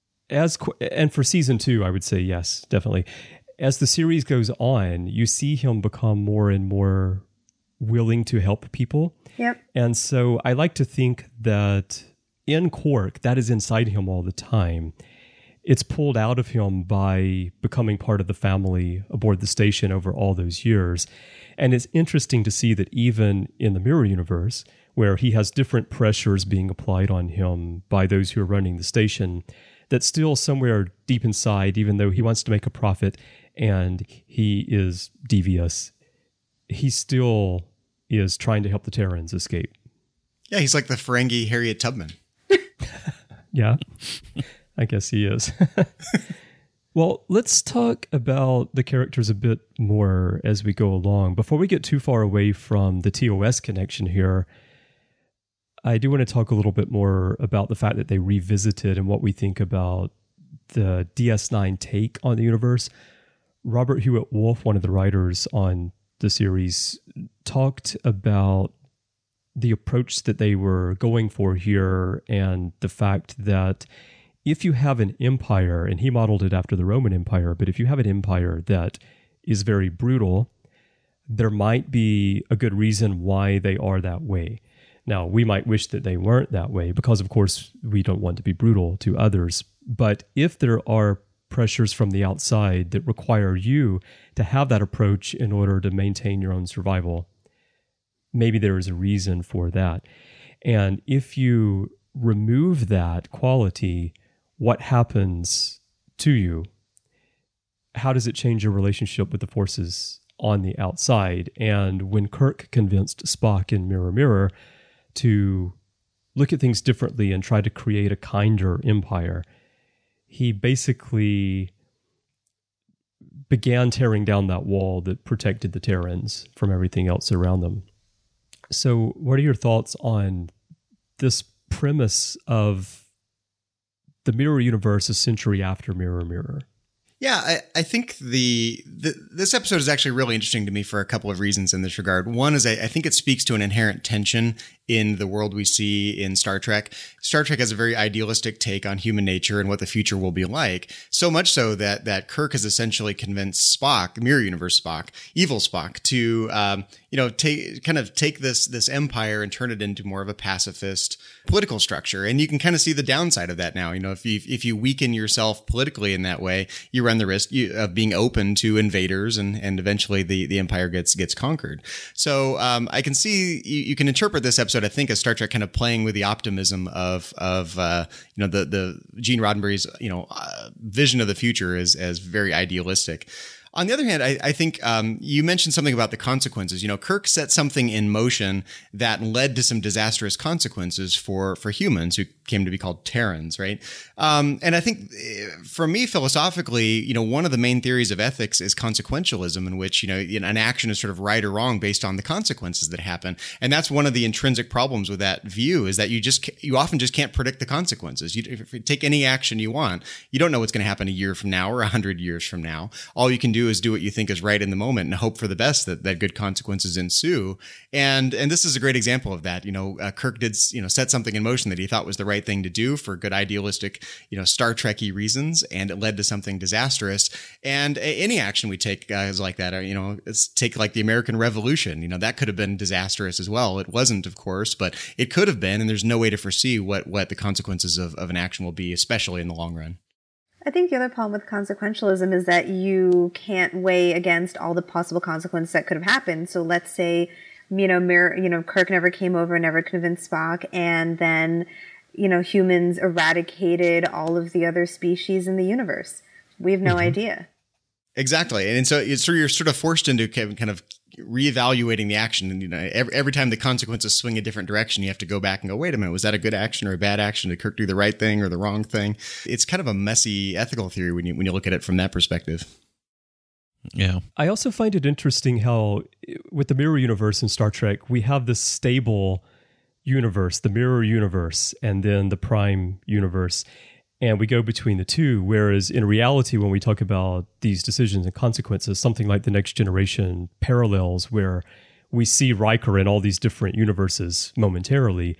and for season 2, I would say yes, definitely. As the series goes on, you see him become more and more willing to help people. Yep. And so I like to think that in Quark, that is inside him all the time. It's pulled out of him by becoming part of the family aboard the station over all those years. And it's interesting to see that even in the Mirror Universe, where he has different pressures being applied on him by those who are running the station, that still somewhere deep inside, even though he wants to make a profit and he is devious, he still is trying to help the Terrans escape. Yeah, he's like the Ferengi Harriet Tubman. Yeah, I guess he is. Well, let's talk about the characters a bit more as we go along. Before we get too far away from the TOS connection here, I do want to talk a little bit more about the fact that they revisited and what we think about the DS9 take on the universe. Robert Hewitt Wolf, one of the writers on the series, talked about the approach that they were going for here and the fact that if you have an empire, and he modeled it after the Roman Empire, but if you have an empire that is very brutal, there might be a good reason why they are that way. Now, we might wish that they weren't that way because, of course, we don't want to be brutal to others. But if there are pressures from the outside that require you to have that approach in order to maintain your own survival, maybe there is a reason for that. And if you remove that quality, what happens to you? How does it change your relationship with the forces on the outside? And when Kirk convinced Spock in Mirror Mirror to look at things differently and try to create a kinder empire, he basically began tearing down that wall that protected the Terrans from everything else around them. So what are your thoughts on this premise of the Mirror Universe a century after Mirror Mirror? Yeah, I think this episode is actually really interesting to me for a couple of reasons in this regard. One is I think it speaks to an inherent tension in the world we see in Star Trek. Star Trek has a very idealistic take on human nature and what the future will be like. So much so that Kirk has essentially convinced Spock, Mirror Universe Spock, evil Spock, to take this empire and turn it into more of a pacifist political structure. And you can kind of see the downside of that now. If you weaken yourself politically in that way, you run the risk of being open to invaders, and eventually the empire gets conquered. So I can see you can interpret this episode, I think, as Star Trek kind of playing with the optimism of the Gene Roddenberry's vision of the future as very idealistic. On the other hand, I think you mentioned something about the consequences. Kirk set something in motion that led to some disastrous consequences for humans who came to be called Terrans, right? And I think for me, philosophically, one of the main theories of ethics is consequentialism, in which, an action is sort of right or wrong based on the consequences that happen. And that's one of the intrinsic problems with that view, is that you often just can't predict the consequences. If you take any action you want, you don't know what's going to happen a year from now or 100 years from now. All you can do is do what you think is right in the moment and hope for the best that good consequences ensue. And this is a great example of that. Kirk did, set something in motion that he thought was the right thing to do for good idealistic, Star Trek-y reasons, and it led to something disastrous. And any action we take is like that. Let's take like the American Revolution. That could have been disastrous as well. It wasn't, of course, but it could have been. And there's no way to foresee what the consequences of an action will be, especially in the long run. I think the other problem with consequentialism is that you can't weigh against all the possible consequences that could have happened. So let's say, Kirk never came over, never convinced Spock, and then, humans eradicated all of the other species in the universe. We have no idea. Exactly. And so you're sort of forced into kind of reevaluating the action. And every time the consequences swing a different direction, you have to go back and go, wait a minute, was that a good action or a bad action? Did Kirk do the right thing or the wrong thing? It's kind of a messy ethical theory when you look at it from that perspective. Yeah. I also find it interesting how with the Mirror Universe in Star Trek, we have this stable universe, the Mirror Universe, and then the Prime Universe. And we go between the two, whereas in reality, when we talk about these decisions and consequences, something like The Next Generation parallels, where we see Riker in all these different universes momentarily,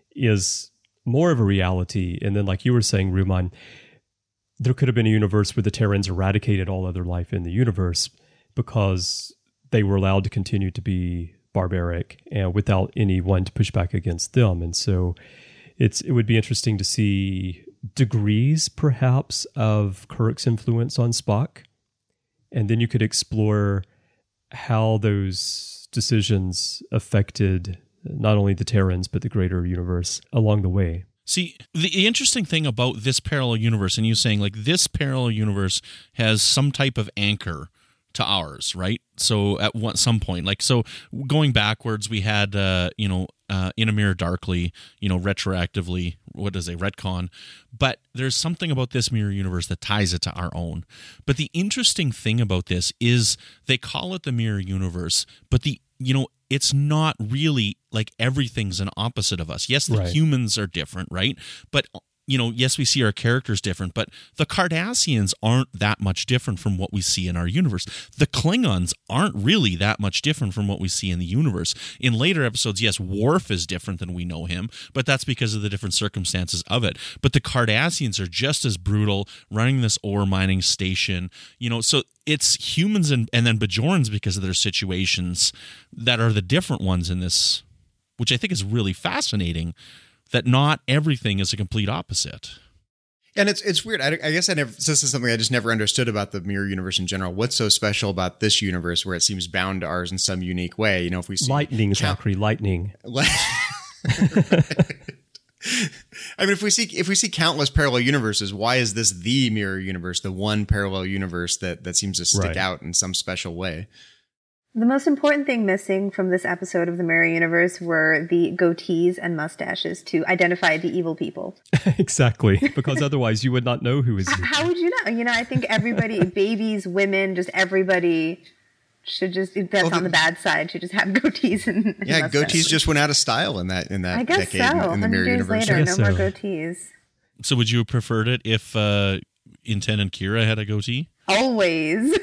is more of a reality. And then, like you were saying, Rumaan, there could have been a universe where the Terrans eradicated all other life in the universe because they were allowed to continue to be barbaric and without anyone to push back against them. And so it would be interesting to see degrees, perhaps, of Kirk's influence on Spock. And then you could explore how those decisions affected not only the Terrans, but the greater universe along the way. See, the interesting thing about this parallel universe, and you saying like this parallel universe has some type of anchor to ours, right? So at some point, like, so going backwards, we had, In a Mirror Darkly, retroactively, what does a retcon? But there's something about this mirror universe that ties it to our own. But the interesting thing about this is they call it the mirror universe, but it's not really like everything's an opposite of us. Yes, the humans are different, right? But yes, we see our characters different, but the Cardassians aren't that much different from what we see in our universe. The Klingons aren't really that much different from what we see in the universe. In later episodes, yes, Worf is different than we know him, but that's because of the different circumstances of it. But the Cardassians are just as brutal, running this ore mining station, so it's humans and then Bajorans because of their situations that are the different ones in this, which I think is really fascinating. That not everything is a complete opposite. And it's weird. I guess this is something I just never understood about the mirror universe in general. What's so special about this universe where it seems bound to ours in some unique way? If we see lightning, Zachary, lightning. I mean, if we see countless parallel universes, why is this the mirror universe, the one parallel universe that seems to stick out in some special way? The most important thing missing from this episode of the Mirror Universe were the goatees and mustaches to identify the evil people. Exactly, because otherwise you would not know who is evil. How would you know? I think everybody, babies, women, just everybody should just, that's on the bad side, should just have goatees and mustaches. Goatees just went out of style in that I guess decade in the Mirror Universe. Later, no more goatees. So would you have preferred it if Inten and Kira had a goatee? always.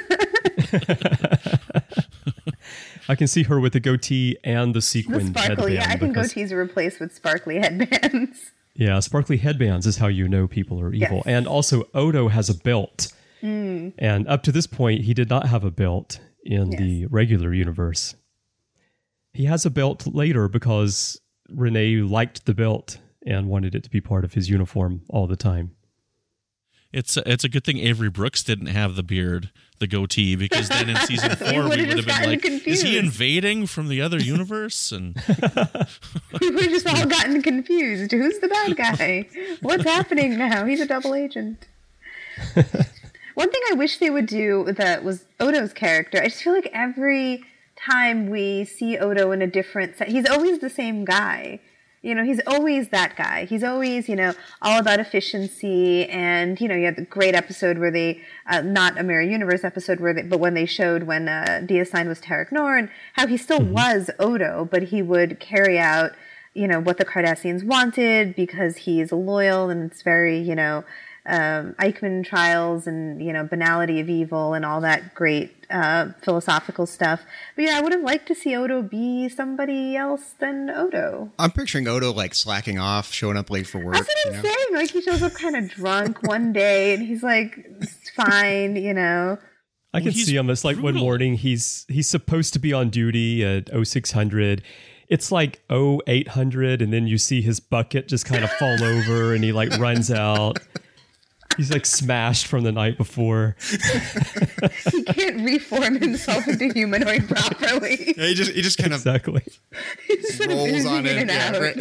I can see her with the goatee and the sequined headband. Yeah, I think goatees are replaced with sparkly headbands. Yeah, sparkly headbands is how you know people are evil. Yes. And also, Odo has a belt. And up to this point, he did not have a belt in the regular universe. He has a belt later because Renee liked the belt and wanted it to be part of his uniform all the time. It's a good thing Avery Brooks didn't have the beard, the goatee, because then in season 4 we would have been like, confused. Is he invading from the other universe? And we would have just all gotten confused. Who's the bad guy? What's happening now? He's a double agent. One thing I wish they would do with that was Odo's character. I just feel like every time we see Odo in a different set, he's always the same guy. You know, he's always that guy. He's always, you know, all about efficiency. And, you know, you had the great episode where they, not a Mirror Universe episode, but when they showed when DS9 was Tarek Noor and how he still was Odo, but he would carry out, you know, what the Cardassians wanted because he's loyal and it's very, you know, Eichmann trials and, you know, banality of evil and all that great philosophical stuff. But yeah, I would have liked to see Odo be somebody else than Odo. I'm picturing Odo like slacking off, showing up late for work. That's what I'm saying. Like he shows up kind of drunk one day and he's like, it's fine, you know. I can see him. It's like brutal. One morning he's supposed to be on duty at 0600. It's like 0800 and then you see his bucket just kind of fall over and he like runs out. He's like smashed from the night before. He can't reform himself into humanoid properly. Yeah, he just kind of exactly rolls on it. Yeah, right.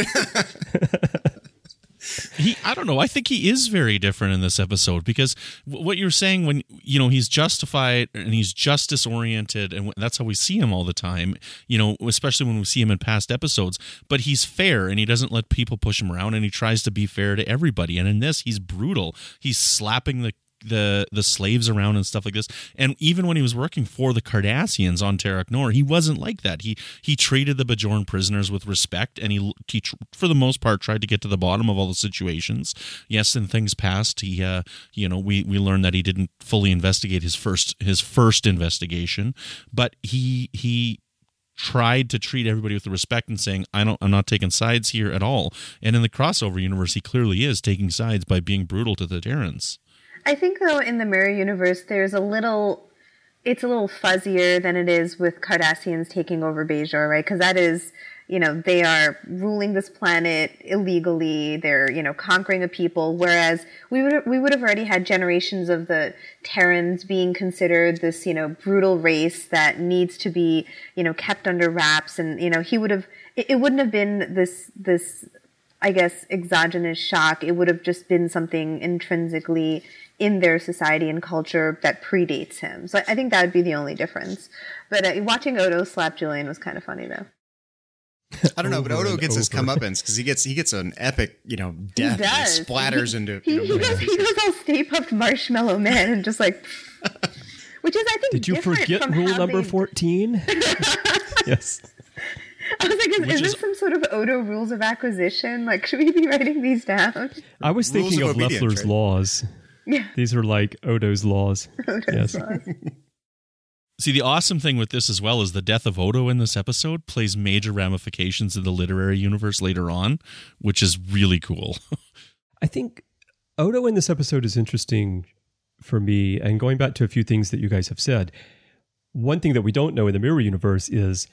I don't know. I think he is very different in this episode because what you're saying when, you know, he's justified and he's justice oriented and that's how we see him all the time, you know, especially when we see him in past episodes, but he's fair and he doesn't let people push him around and he tries to be fair to everybody. And in this, he's brutal. He's slapping the slaves around and stuff like this. And even when he was working for the Cardassians on Tarek Noor, he wasn't like that. He treated the Bajoran prisoners with respect, and he for the most part tried to get to the bottom of all the situations. Yes, in things past, he you know, we learned that he didn't fully investigate his first investigation, but he tried to treat everybody with respect and saying, I'm not taking sides here at all. And in the crossover universe, he clearly is taking sides by being brutal to the Terrans. I think, though, in the Mirror Universe, it's a little fuzzier than it is with Cardassians taking over Bajor, right? Because that is, you know, they are ruling this planet illegally. They're, you know, conquering a people. Whereas we would have already had generations of the Terrans being considered this, you know, brutal race that needs to be, you know, kept under wraps. And, you know, it wouldn't have been this, I guess, exogenous shock. It would have just been something intrinsically in their society and culture that predates him. So I think that would be the only difference. But watching Odo slap Julian was kind of funny, though. I don't know, but Odo gets his comeuppance because he gets an epic, you know, death that splatters into. He goes all Stay Puft Marshmallow Man and just like, which is I think. Did you forget rule number 14? Yes. I was like, is this some sort of Odo rules of acquisition? Like, should we be writing these down? I was thinking of Loeffler's laws. Yeah. These are like Odo's laws. Odo's laws. See, the awesome thing with this as well is the death of Odo in this episode plays major ramifications in the literary universe later on, which is really cool. I think Odo in this episode is interesting for me, and going back to a few things that you guys have said, one thing that we don't know in the Mirror Universe is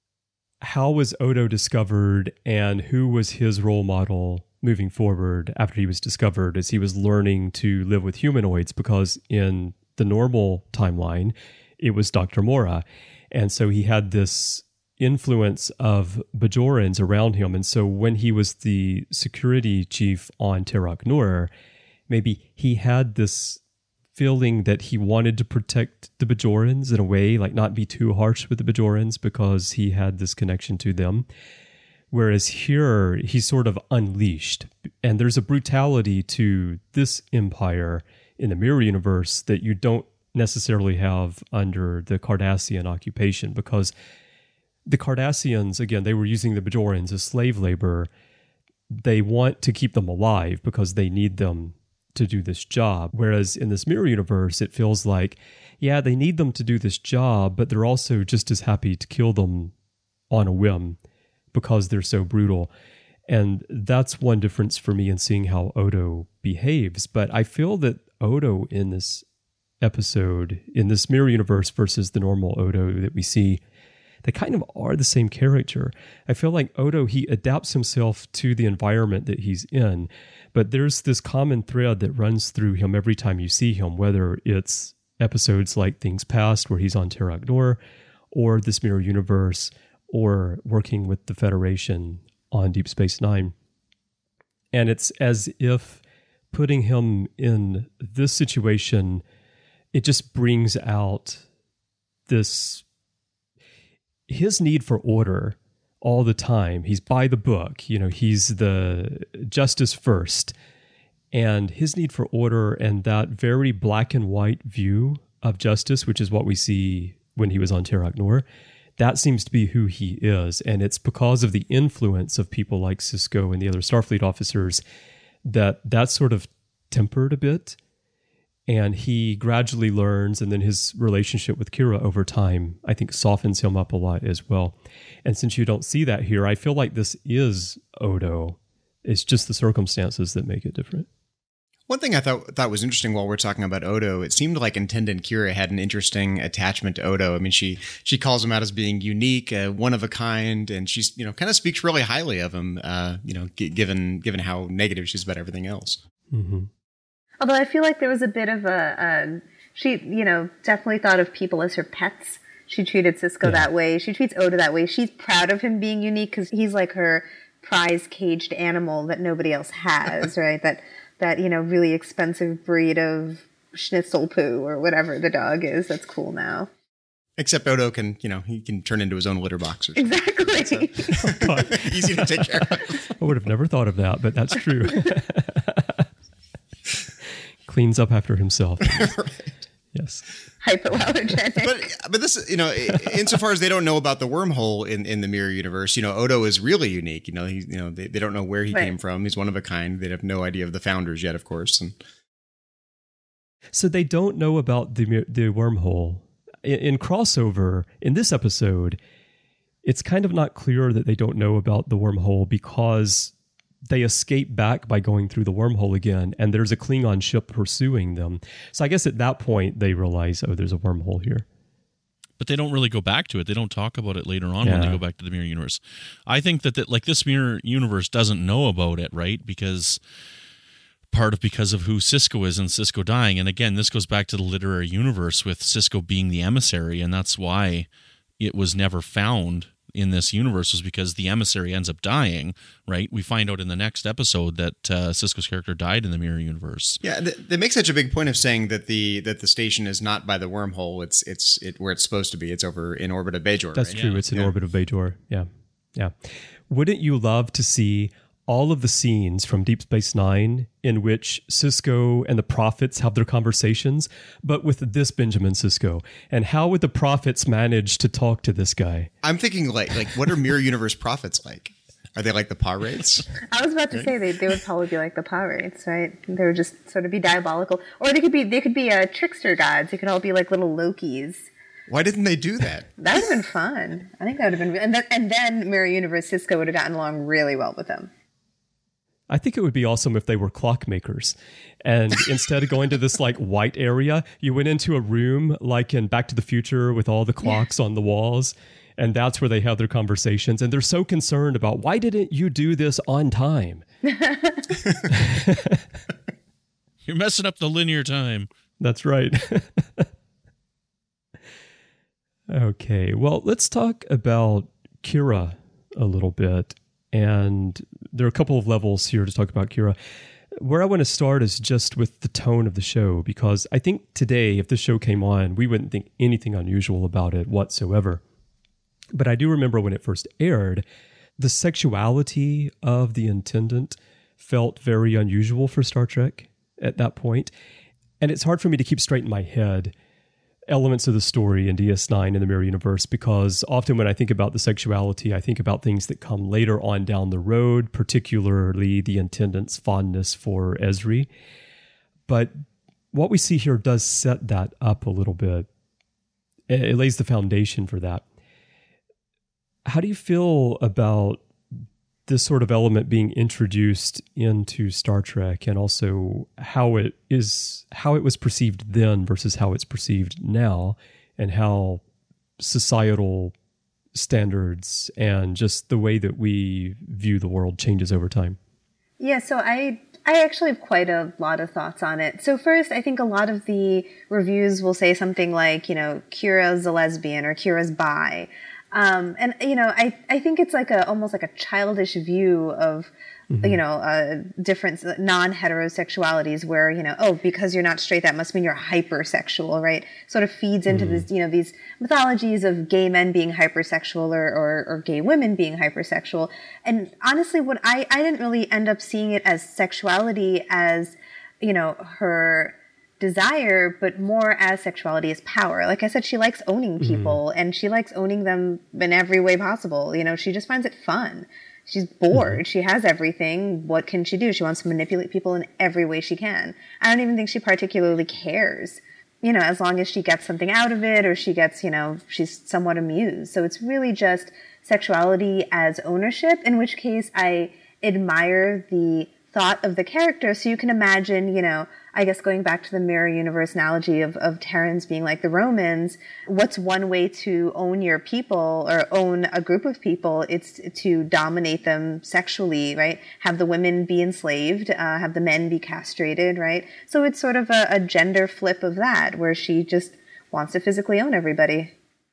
how was Odo discovered and who was his role model moving forward after he was discovered as he was learning to live with humanoids, because in the normal timeline, it was Dr. Mora. And so he had this influence of Bajorans around him. And so when he was the security chief on Tarek Noor, maybe he had this feeling that he wanted to protect the Bajorans in a way, like not be too harsh with the Bajorans because he had this connection to them. Whereas here, he's sort of unleashed. And there's a brutality to this empire in the Mirror Universe that you don't necessarily have under the Cardassian occupation, because the Cardassians, again, they were using the Bajorans as slave labor. They want to keep them alive because they need them to do this job. Whereas in this mirror universe, it feels like, yeah, they need them to do this job, but they're also just as happy to kill them on a whim because they're so brutal. And that's one difference for me in seeing how Odo behaves. But I feel that Odo in this episode, in this mirror universe versus the normal Odo that we see, they kind of are the same character. I feel like Odo, he adapts himself to the environment that he's in, but there's this common thread that runs through him every time you see him, whether it's episodes like Things Past, where he's on Terok Nor, or this mirror universe, or working with the Federation on Deep Space Nine. And it's as if putting him in this situation, it just brings out his need for order all the time. He's by the book, he's the justice first. And his need for order and that very black and white view of justice, which is what we see when he was on Terok Nor, that seems to be who he is. And it's because of the influence of people like Sisko and the other Starfleet officers that's sort of tempered a bit. And he gradually learns, and then his relationship with Kira over time, I think, softens him up a lot as well. And since you don't see that here, I feel like this is Odo. It's just the circumstances that make it different. One thing I thought was interesting while we're talking about Odo, it seemed like Intendant Kira had an interesting attachment to Odo. I mean, she calls him out as being unique, one of a kind, and she's kind of speaks really highly of him. Given how negative she's about everything else. Mm-hmm. Although I feel like there was a bit of she definitely thought of people as her pets. She treated Sisko that way. She treats Odo that way. She's proud of him being unique because he's like her prize caged animal that nobody else has, right? That really expensive breed of schnitzel poo or whatever the dog is. That's cool now. Except Odo can, he can turn into his own litter box or something. Exactly. Easy to take care of. I would have never thought of that, but that's true. Cleans up after himself. Right. Yes. Hypoallergenic. But this, insofar as they don't know about the wormhole in the mirror universe, Odo is really unique. They don't know where he came from. He's one of a kind. They have no idea of the founders yet, of course. And so they don't know about the wormhole. In crossover, in this episode, it's kind of not clear that they don't know about the wormhole because they escape back by going through the wormhole again, and there's a Klingon ship pursuing them. So I guess at that point they realize, there's a wormhole here. But they don't really go back to it. They don't talk about it later on when they go back to the mirror universe. I think that this mirror universe doesn't know about it, right? Because of who Sisko is and Sisko dying. And again, this goes back to the literary universe with Sisko being the emissary, and that's why it was never found in this universe, was because the emissary ends up dying, right? We find out in the next episode that Sisko's character died in the mirror universe. Yeah, they make such a big point of saying that the station is not by the wormhole. It's where it's supposed to be. It's over in orbit of Bajor. That's right? true. It's in orbit of Bajor. Yeah. Wouldn't you love to see all of the scenes from Deep Space Nine in which Sisko and the prophets have their conversations, but with this Benjamin Sisko? And how would the prophets manage to talk to this guy? I'm thinking like what are mirror universe prophets like? Are they like the Pah-wraiths? I was about to say they would probably be like the Pah-wraiths, right? They would just sort of be diabolical, or they could be trickster gods. They could all be like little Lokis. Why didn't they do that? That would have been fun. I think that would have been, and then Mirror Universe Sisko would have gotten along really well with them. I think it would be awesome if they were clockmakers. And instead of going to this white area, you went into a room like in Back to the Future with all the clocks on the walls. And that's where they have their conversations. And they're so concerned about, why didn't you do this on time? You're messing up the linear time. That's right. Okay, well, let's talk about Kira a little bit. And there are a couple of levels here to talk about Kira. Where I want to start is just with the tone of the show, because I think today, if this show came on, we wouldn't think anything unusual about it whatsoever. But I do remember when it first aired, the sexuality of the Intendant felt very unusual for Star Trek at that point. And it's hard for me to keep straight in my head elements of the story in DS9 in the Mirror Universe, because often when I think about the sexuality, I think about things that come later on down the road, particularly the Intendant's fondness for Ezri. But what we see here does set that up a little bit. It lays the foundation for that. How do you feel about this sort of element being introduced into Star Trek, and also how it was perceived then versus how it's perceived now, and how societal standards and just the way that we view the world changes over time? Yeah, so I actually have quite a lot of thoughts on it. So first, I think a lot of the reviews will say something like, Kira's a lesbian or Kira's bi. And, I think it's like almost like a childish view of, different non-heterosexualities where, because you're not straight, that must mean you're hypersexual, right? Sort of feeds into this, these mythologies of gay men being hypersexual or gay women being hypersexual. And honestly, what I didn't really end up seeing it as sexuality as, her desire, but more as sexuality as power. Like I said, she likes owning people and she likes owning them in every way possible. She just finds it fun. She's bored. She has everything. What can she do? She wants to manipulate people in every way she can. I don't even think she particularly cares, as long as she gets something out of it or she gets, she's somewhat amused. So it's really just sexuality as ownership, in which case I admire the thought of the character. So you can imagine, I guess going back to the mirror universe analogy of Terrans being like the Romans, what's one way to own your people or own a group of people? It's to dominate them sexually, right? Have the women be enslaved, have the men be castrated, right? So it's sort of a gender flip of that, where she just wants to physically own everybody.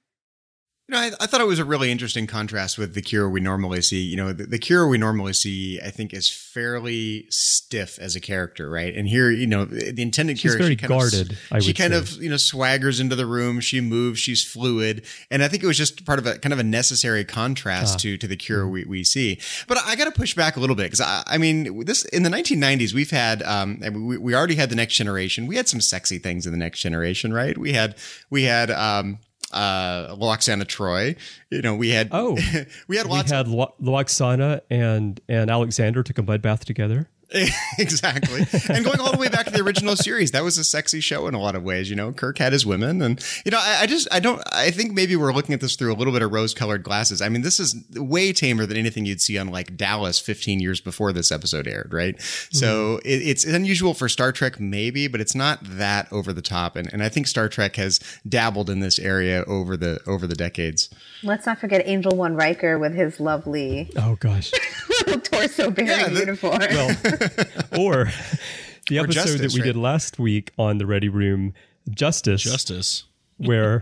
I thought it was a really interesting contrast with the Kira we normally see. The Kira we normally see, I think, is fairly stiff as a character, right? And here, the intended Kira, very guarded. She kind of swaggers into the room. She moves. She's fluid, and I think it was just part of a kind of a necessary contrast to the Kira we see. But I got to push back a little bit because this in the 1990s we've had we already had the Next Generation. We had some sexy things in the Next Generation, right? We had Loxana Troy, we had Loxana and Alexander took a mud bath together. Exactly. And going all the way back to the original series, that was a sexy show in a lot of ways. Kirk had his women, and I think maybe we're looking at this through a little bit of rose-colored glasses. I mean, this is way tamer than anything you'd see on like Dallas 15 years before this episode aired, right? So it's unusual for Star Trek, maybe, but it's not that over the top. And I think Star Trek has dabbled in this area over the decades. Let's not forget Angel One Riker with his lovely little torso-bearing uniform. Well, or the episode that we did last week on the Ready Room, Justice, where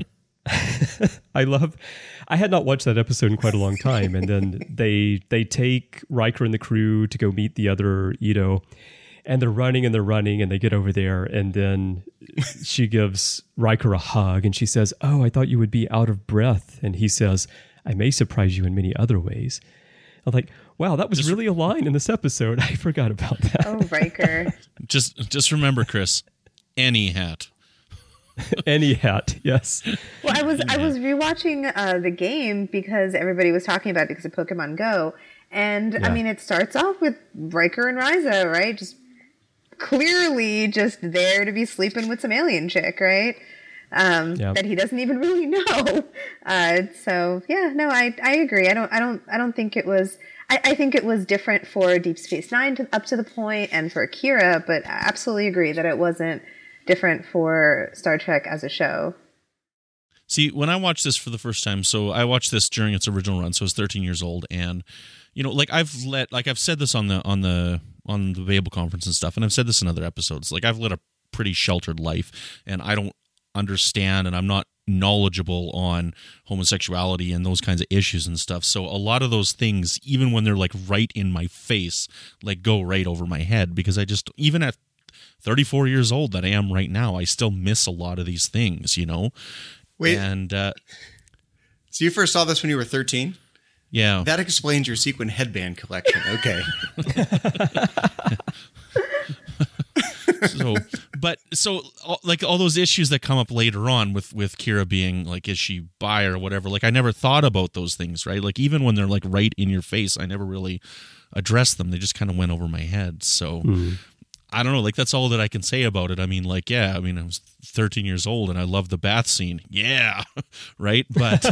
I had not watched that episode in quite a long time, and then they take Riker and the crew to go meet the other Ito, and they're running and they get over there, and then she gives Riker a hug and she says, "Oh, I thought you would be out of breath," and he says, "I may surprise you in many other ways." I'm like, wow, that was really a line in this episode. I forgot about that. Oh, Riker. Just remember, Chris, any hat. Any hat, yes. Well, I was rewatching the game because everybody was talking about it because of Pokemon Go. And, it starts off with Riker and Ryza, right? Just clearly just there to be sleeping with some alien chick, right? That he doesn't even really know. I agree. I don't think it was. I think it was different for Deep Space Nine up to the point, and for Kira, but I absolutely agree that it wasn't different for Star Trek as a show. See, when I watched this for the first time, so I watched this during its original run, so I was 13 years old, and I've said this on the Babel conference and stuff, and I've said this in other episodes. Like, I've led a pretty sheltered life, and I don't understand, and I'm not knowledgeable on homosexuality and those kinds of issues and stuff. So a lot of those things, even when they're like right in my face, like go right over my head, because I just, even at 34 years old that I am right now, I still miss a lot of these things, Wait. And so you first saw this when you were 13? Yeah. That explains your sequin headband collection. Okay. So all those issues that come up later on with Kira being like, is she bi or whatever? Like, I never thought about those things, right? Like, even when they're like right in your face, I never really addressed them. They just kind of went over my head. So I don't know, like that's all that I can say about it. I mean, like, yeah, I mean, I was 13 years old and I loved the bath scene. Yeah. Right. But,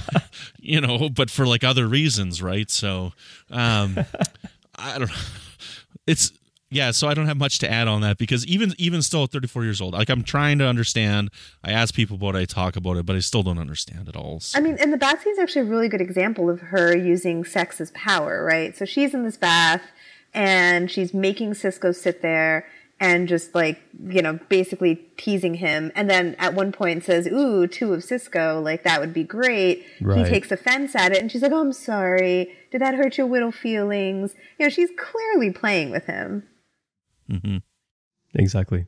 but for like other reasons. Right. So, I don't know. So I don't have much to add on that because even still at 34 years old, like I'm trying to understand. I ask people about it, I talk about it, but I still don't understand it all. So. I mean, and the bath scene is actually a really good example of her using sex as power, right? So she's in this bath and she's making Cisco sit there and just like, basically teasing him. And then at one point says, ooh, 2 of Cisco, like that would be great. Right. He takes offense at it and she's like, oh, I'm sorry. Did that hurt your little feelings? She's clearly playing with him. Mm-hmm. Exactly.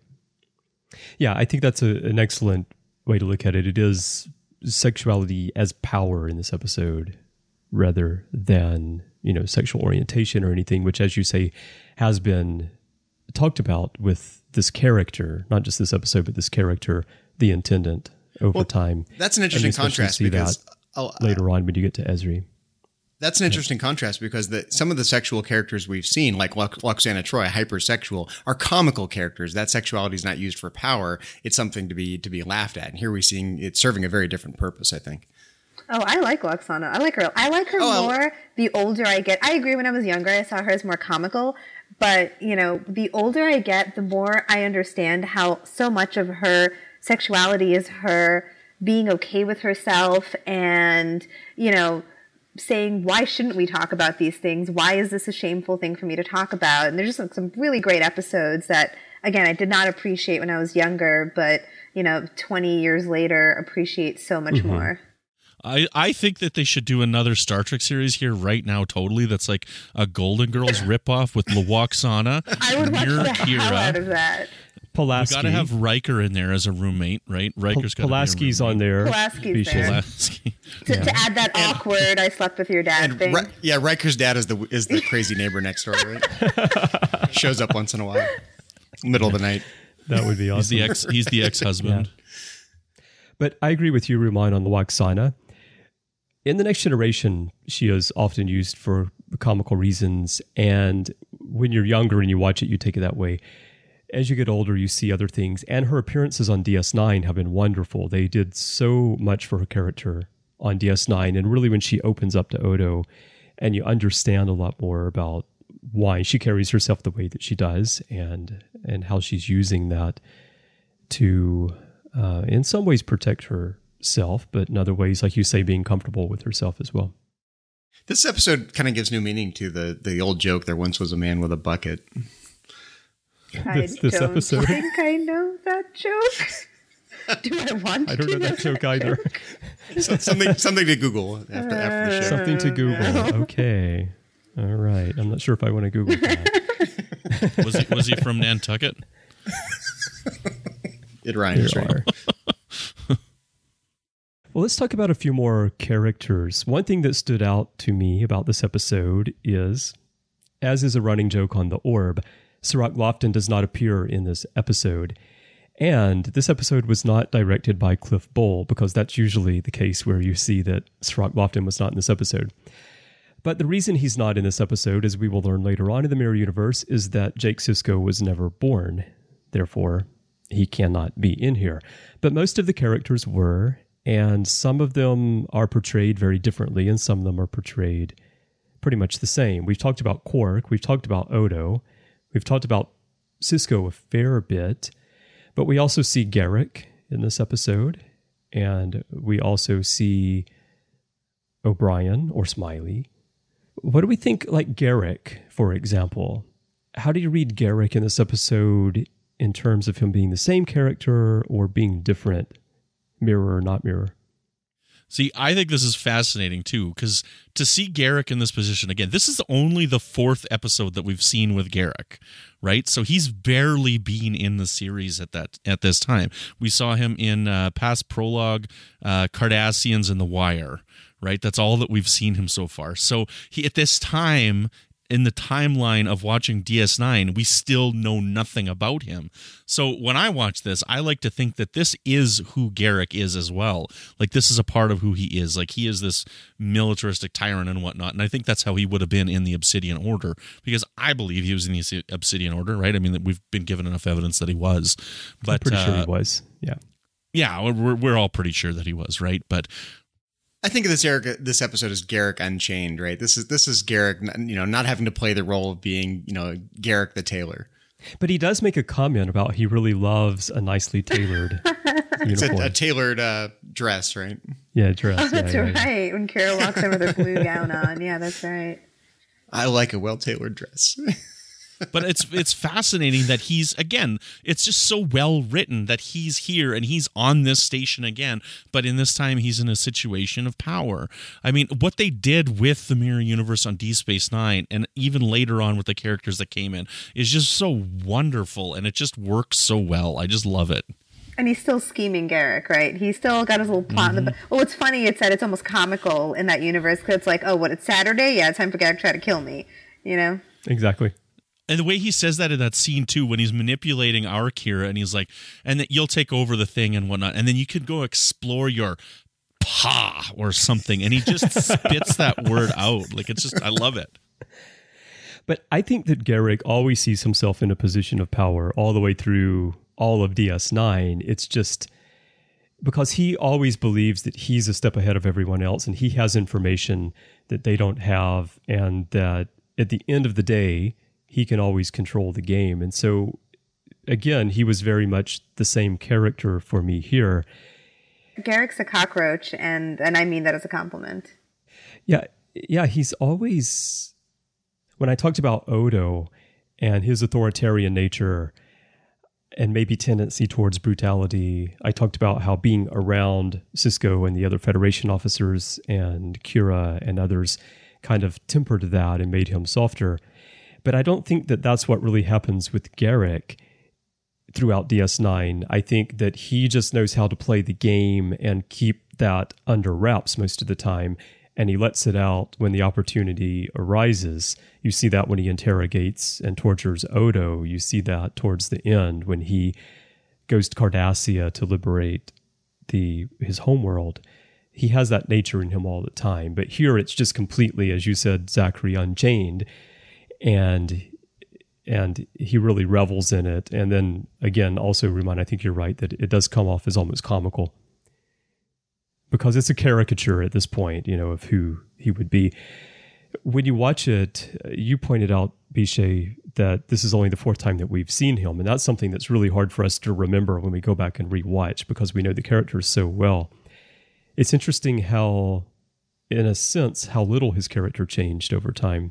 Yeah, I think that's an excellent way to look at it. It is sexuality as power in this episode rather than, sexual orientation or anything, which, as you say, has been talked about with this character, not just this episode, but this character, the Intendant, over time. That's an interesting contrast because later on when you get to Ezri. That's an interesting contrast because some of the sexual characters we've seen, like Lwaxana Troi, hypersexual, are comical characters. That sexuality is not used for power; it's something to be laughed at. And here we're seeing it serving a very different purpose, I think. Oh, I like Lwaxana. I like her. I like her more the older I get. I agree. When I was younger, I saw her as more comical. But the older I get, the more I understand how so much of her sexuality is her being okay with herself and saying, why shouldn't we talk about these things? Why is this a shameful thing for me to talk about? And there's just some really great episodes that, again, I did not appreciate when I was younger, but, 20 years later, appreciate so much more. I think that they should do another Star Trek series here right now, totally. That's like a Golden Girls ripoff with Lwaxana. I would watch the hell out of that. Pulaski. We got to have Riker in there as a roommate, right? Riker's got to be Pulaski's on there. Pulaski's there. Pulaski. To add that awkward "I slept with your dad" thing. Riker's dad is the crazy neighbor next door, right? Shows up once in a while, middle of the night. That would be awesome. He's the ex-husband. Yeah. But I agree with you, Rumaan, on Lwaxana. In The Next Generation, she is often used for comical reasons, and when you're younger and you watch it, you take it that way. As you get older, you see other things, and her appearances on DS9 have been wonderful. They did so much for her character on DS9, and really when she opens up to Odo, and you understand a lot more about why she carries herself the way that she does, and how she's using that to, in some ways, protect herself, but in other ways, like you say, being comfortable with herself as well. This episode kind of gives new meaning to the old joke, there once was a man with a bucket. I don't think I know that joke. Do I want to? I don't know that joke either. Something to Google after the show. Something to Google. Okay. All right. I'm not sure if I want to Google that. Was he from Nantucket? It rhymes. Right? Well, let's talk about a few more characters. One thing that stood out to me about this episode is, as is a running joke on The Orb, Cirroc Lofton does not appear in this episode. And this episode was not directed by Cliff Bole, because that's usually the case where you see that Cirroc Lofton was not in this episode. But the reason he's not in this episode, as we will learn later on in the Mirror Universe, is that Jake Sisko was never born. Therefore, he cannot be in here. But most of the characters were, and some of them are portrayed very differently, and some of them are portrayed pretty much the same. We've talked about Quark, we've talked about Odo, we've talked about Sisko a fair bit, but we also see Garak in this episode, and we also see O'Brien or Smiley. What do we think, like Garak, for example? How do you read Garak in this episode in terms of him being the same character or being different, mirror or not mirror? See, I think this is fascinating, too, because to see Garak in this position, again, this is only the 4th episode that we've seen with Garak, right? So he's barely been in the series at this time. We saw him in past prologue, Cardassians and The Wire, right? That's all that we've seen him so far. So he, at this time, in the timeline of watching DS9, we still know nothing about him. So when I watch this, I like to think that this is who Garak is as well. Like, this is a part of who he is. Like, he is this militaristic tyrant and whatnot. And I think that's how he would have been in the Obsidian Order, because I believe he was in the Obsidian Order, right? I mean, we've been given enough evidence that he was. But I'm pretty sure he was, yeah. Yeah, we're all pretty sure that he was, right? But I think of this episode as Garak Unchained, right? This is Garak, not having to play the role of being, Garak the tailor. But he does make a comment about he really loves a nicely tailored uniform. It's a tailored dress, right? Yeah, dress. Oh, that's right. When Kara walks over with a blue gown on. Yeah, that's right. I like a well-tailored dress. But it's fascinating that it's just so well written that he's here and he's on this station again, but in this time he's in a situation of power. I mean, what they did with the Mirror Universe on Deep Space Nine, and even later on with the characters that came in, is just so wonderful, and it just works so well. I just love it. And he's still scheming Garak, right? He's still got his little plot in the... Well, what's funny, it's that it's almost comical in that universe, because it's like, oh, what, it's Saturday? Yeah, it's time for Garak to try to kill me, Exactly. And the way he says that in that scene, too, when he's manipulating our Kira, and he's like, and that you'll take over the thing and whatnot, and then you could go explore your pa or something, and he just spits that word out. Like, it's just, I love it. But I think that Garak always sees himself in a position of power all the way through all of DS9. It's just because he always believes that he's a step ahead of everyone else, and he has information that they don't have, and that at the end of the day, he can always control the game. And so, again, he was very much the same character for me here. Garak's a cockroach, and I mean that as a compliment. Yeah, he's always... When I talked about Odo and his authoritarian nature and maybe tendency towards brutality, I talked about how being around Sisko and the other Federation officers and Kira and others kind of tempered that and made him softer. But I don't think that that's what really happens with Garak throughout DS9. I think that he just knows how to play the game and keep that under wraps most of the time, and he lets it out when the opportunity arises. You see that when he interrogates and tortures Odo. You see that towards the end when he goes to Cardassia to liberate his homeworld. He has that nature in him all the time. But here it's just completely, as you said, Zachary, unchained. And he really revels in it. And then, again, also, Ruman, I think you're right that it does come off as almost comical. Because it's a caricature at this point, of who he would be. When you watch it, you pointed out, Bishay, that this is only the fourth time that we've seen him. And that's something that's really hard for us to remember when we go back and rewatch, because we know the characters so well. It's interesting how, in a sense, how little his character changed over time.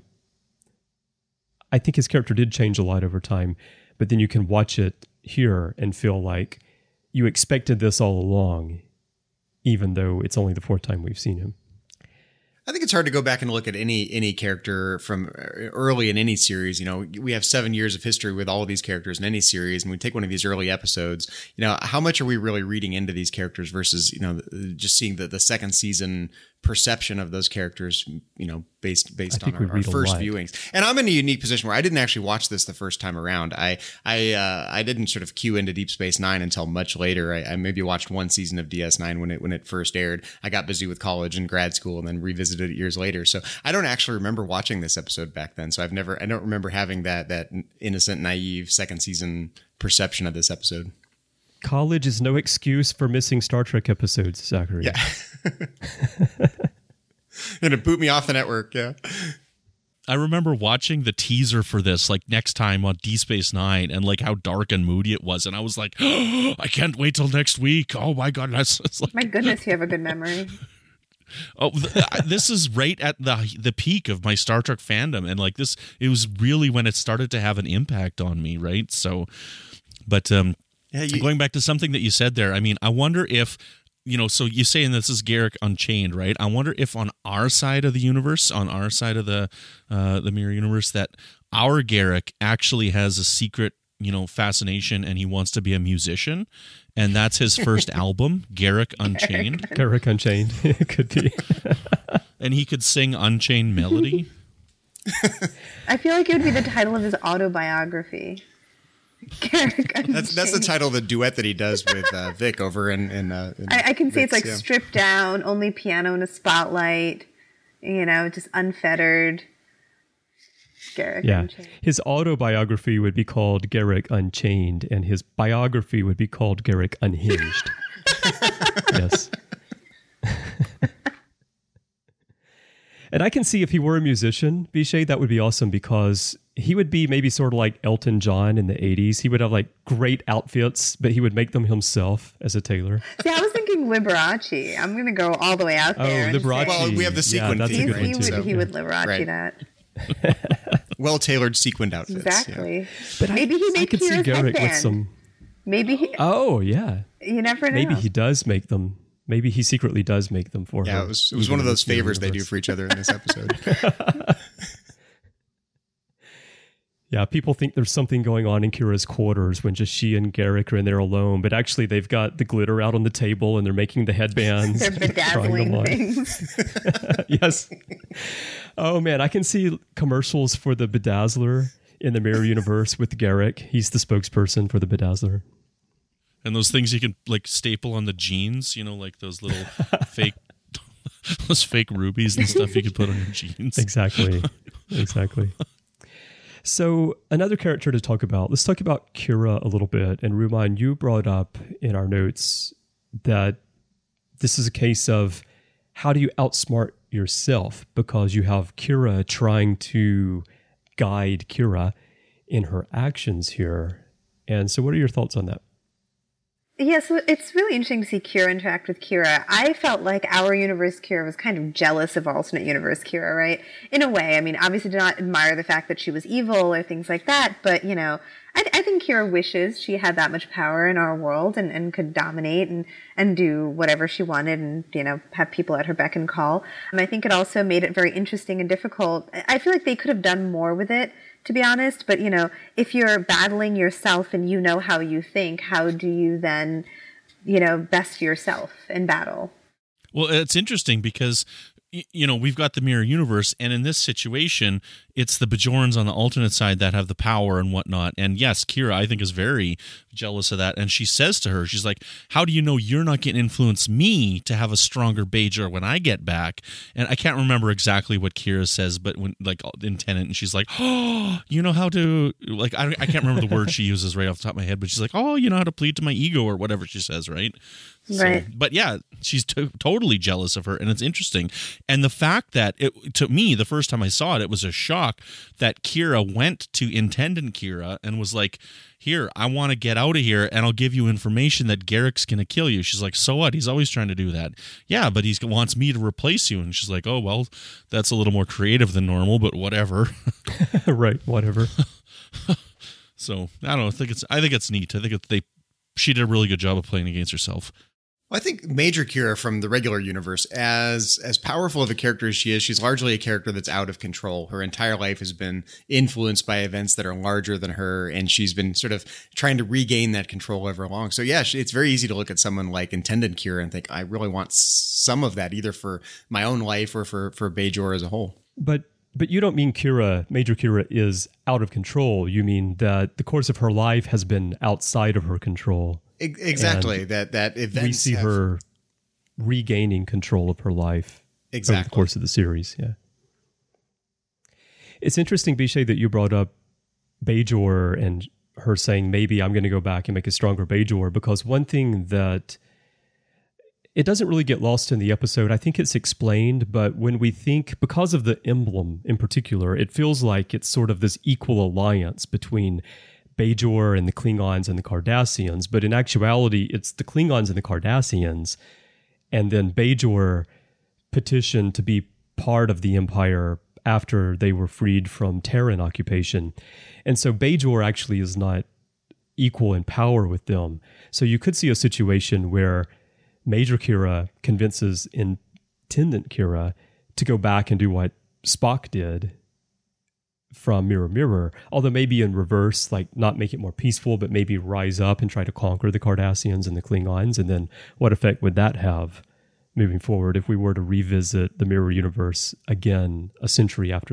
I think his character did change a lot over time, but then you can watch it here and feel like you expected this all along, even though it's only the fourth time we've seen him. I think it's hard to go back and look at any character from early in any series. We have 7 years of history with all of these characters in any series, and we take one of these early episodes. How much are we really reading into these characters versus just seeing the second season perception of those characters, based on our first viewings. And I'm in a unique position where I didn't actually watch this the first time around. I didn't sort of cue into Deep Space Nine until much later. I maybe watched one season of DS9 when it first aired. I got busy with college and grad school and then revisited it years later. So I don't actually remember watching this episode back then. So I don't remember having that innocent, naive second season perception of this episode. College is no excuse for missing Star Trek episodes, Zachary. Yeah. Gonna boot me off the network, yeah. I remember watching the teaser for this, like, next time on Deep Space Nine, and like how dark and moody it was, and I was like, oh, I can't wait till next week. Oh my god, it's like, my goodness, you have a good memory. Oh, this is right at the peak of my Star Trek fandom, and like this, it was really when it started to have an impact on me, right? So, but going back to something that you said there, I mean, I wonder if, so you're saying this is Garak Unchained, right? I wonder if on our side of the universe, on our side of the Mirror Universe, that our Garak actually has a secret, fascination, and he wants to be a musician, and that's his first album, Garak Unchained. Garak Unchained, it could be. And he could sing Unchained Melody. I feel like it would be the title of his autobiography. Garrick Unchained. That's the title of the duet that he does with Vic over in I can see Vic's, it's like stripped down, only piano and a spotlight, just unfettered. Garrick Unchained. His autobiography would be called Garrick Unchained, and his biography would be called Garrick Unhinged. Yes. And I can see if he were a musician, Vishay, that would be awesome, because he would be maybe sort of like Elton John in the 80s. He would have like great outfits, but he would make them himself as a tailor. See, I was thinking Liberace. I'm going to go all the way out there. Liberace. Well, we have the sequin theme, he would Liberace that. Well-tailored sequined outfits. Exactly. Yeah. But maybe he made Kira's Garrick headband. with some. Maybe he. Oh yeah. You never know. Maybe he does make them. Maybe he secretly does make them for her. Yeah, it was one of those favors they do for each other in this episode. Yeah, people think there's something going on in Kira's quarters when just she and Garrick are in there alone, but actually they've got the glitter out on the table and they're making the headbands. They're bedazzling things. Yes. Oh man, I can see commercials for the Bedazzler in the Mirror Universe with Garrick. He's the spokesperson for the Bedazzler. And those things you can like staple on the jeans, like those little fake rubies and stuff you can put on your jeans. Exactly. So another character to talk about. Let's talk about Kira a little bit. And Ruman, you brought up in our notes that this is a case of how do you outsmart yourself, because you have Kira trying to guide Kira in her actions here. And so what are your thoughts on that? Yeah, so it's really interesting to see Kira interact with Kira. I felt like our universe Kira was kind of jealous of alternate universe Kira, right? In a way. I mean, obviously did not admire the fact that she was evil or things like that, but, I think Kira wishes she had that much power in our world and could dominate and do whatever she wanted and, have people at her beck and call. And I think it also made it very interesting and difficult. I feel like they could have done more with it, to be honest. But, if you're battling yourself and you know how you think, how do you then, best yourself in battle? Well, it's interesting because, we've got the mirror universe, and in this situation, it's the Bajorans on the alternate side that have the power and whatnot. And yes, Kira, I think, is very jealous of that. And she says to her, she's like, how do you know you're not going to influence me to have a stronger Bajor when I get back? And I can't remember exactly what Kira says, but when in Tenet, and she's like, oh, you know how to, I can't remember the word she uses right off the top of my head, but she's like, oh, you know how to plead to my ego or whatever she says, right? Right. But yeah, she's totally jealous of her, and it's interesting. And the fact that, to me, the first time I saw it, it was a shock that Kira went to Intendant Kira and was like, here, I want to get out of here, and I'll give you information that Garrick's going to kill you. She's like, so what? He's always trying to do that. Yeah, but he wants me to replace you. And she's like, oh, well, that's a little more creative than normal, but whatever. Right, whatever. So, I don't know. I think it's neat. I think she did a really good job of playing against herself. Well, I think Major Kira from the regular universe, as powerful of a character as she is, she's largely a character that's out of control. Her entire life has been influenced by events that are larger than her, and she's been sort of trying to regain that control over long. So yeah, it's very easy to look at someone like Intendant Kira and think, I really want some of that, either for my own life or for Bajor as a whole. But you don't mean Major Kira is out of control. You mean that the course of her life has been outside of her control. Exactly. That events we see her regaining control of her life over the course of the series. Yeah. It's interesting, Vishay, that you brought up Bajor and her saying, maybe I'm going to go back and make a stronger Bajor, because one thing that it doesn't really get lost in the episode, I think it's explained, but when we think, because of the emblem in particular, it feels like it's sort of this equal alliance between Bajor and the Klingons and the Cardassians, but in actuality, it's the Klingons and the Cardassians, and then Bajor petitioned to be part of the Empire after they were freed from Terran occupation. And so Bajor actually is not equal in power with them. So you could see a situation where Major Kira convinces Intendant Kira to go back and do what Spock did from Mirror Mirror, although maybe in reverse, like not make it more peaceful, but maybe rise up and try to conquer the Cardassians and the Klingons. And then what effect would that have moving forward if we were to revisit the Mirror Universe again a century after this?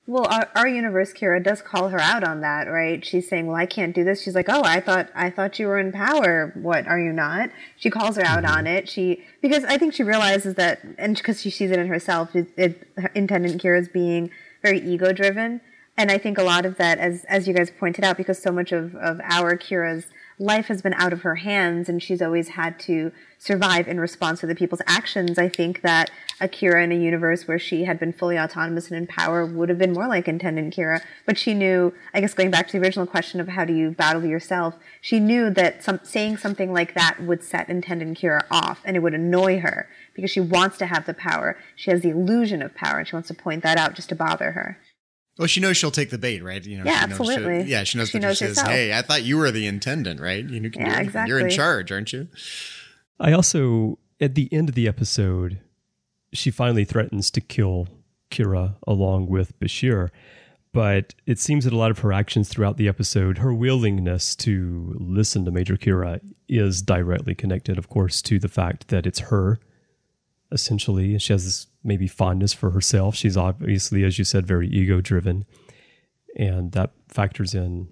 Well, our universe, Kira, does call her out on that, right? She's saying, well, I can't do this. She's like, oh, I thought you were in power. What, are you not? She calls her out on it. Because I think she realizes that, and because she sees it in herself, Intendant Kira's being very ego-driven. And I think a lot of that, as you guys pointed out, because so much of our Kira's life has been out of her hands and she's always had to survive in response to the people's actions. I think that a Kira in a universe where she had been fully autonomous and in power would have been more like Intendant Kira. But she knew, I guess going back to the original question of how do you battle yourself, she knew that saying something like that would set Intendant Kira off and it would annoy her because she wants to have the power. She has the illusion of power and she wants to point that out just to bother her. Well, she knows she'll take the bait, right? You know, yeah, she absolutely. She knows that she says, hey, I thought you were the intendant, right? You can do exactly. You're in charge, aren't you? I also, at the end of the episode, she finally threatens to kill Kira along with Bashir. But it seems that a lot of her actions throughout the episode, her willingness to listen to Major Kira is directly connected, of course, to the fact that it's her, essentially. She has this maybe fondness for herself. She's obviously, as you said, very ego-driven. And that factors in.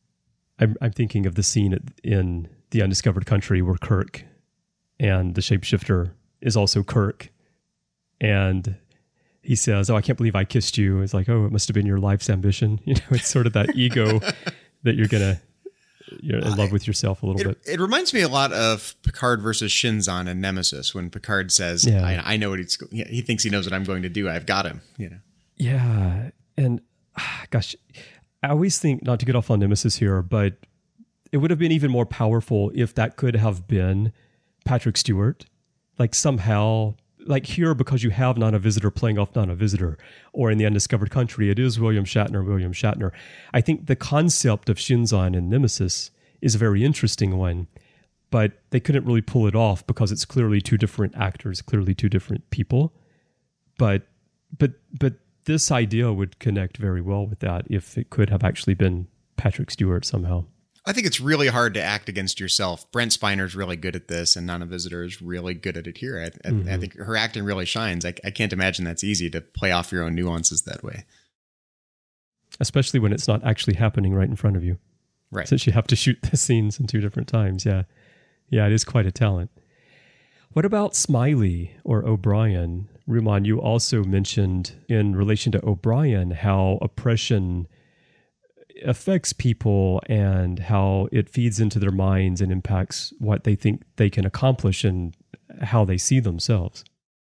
I'm thinking of the scene in The Undiscovered Country where Kirk and the shapeshifter is also Kirk. And he says, oh, I can't believe I kissed you. It's like, oh, it must have been your life's ambition. You know, it's sort of that ego that you're in love with yourself a little bit. It reminds me a lot of Picard versus Shinzon and Nemesis when Picard says, I know what he thinks he knows what I'm going to do. I've got him, you know? Yeah. And gosh, I always think, not to get off on Nemesis here, but it would have been even more powerful if that could have been Patrick Stewart. Like somehow, like here, because you have Nana Visitor playing off Nana Visitor, or in The Undiscovered Country, it is William Shatner. I think the concept of Shinzon and Nemesis is a very interesting one, but they couldn't really pull it off because it's clearly two different actors, clearly two different people. But this idea would connect very well with that if it could have actually been Patrick Stewart somehow. I think it's really hard to act against yourself. Brent Spiner's really good at this, and Nana Visitor is really good at it here. I think her acting really shines. I can't imagine that's easy to play off your own nuances that way. Especially when it's not actually happening right in front of you. Right. Since you have to shoot the scenes in two different times. Yeah. Yeah, it is quite a talent. What about Smiley or O'Brien? Rumaan, you also mentioned in relation to O'Brien how oppression affects people and how it feeds into their minds and impacts what they think they can accomplish and how they see themselves.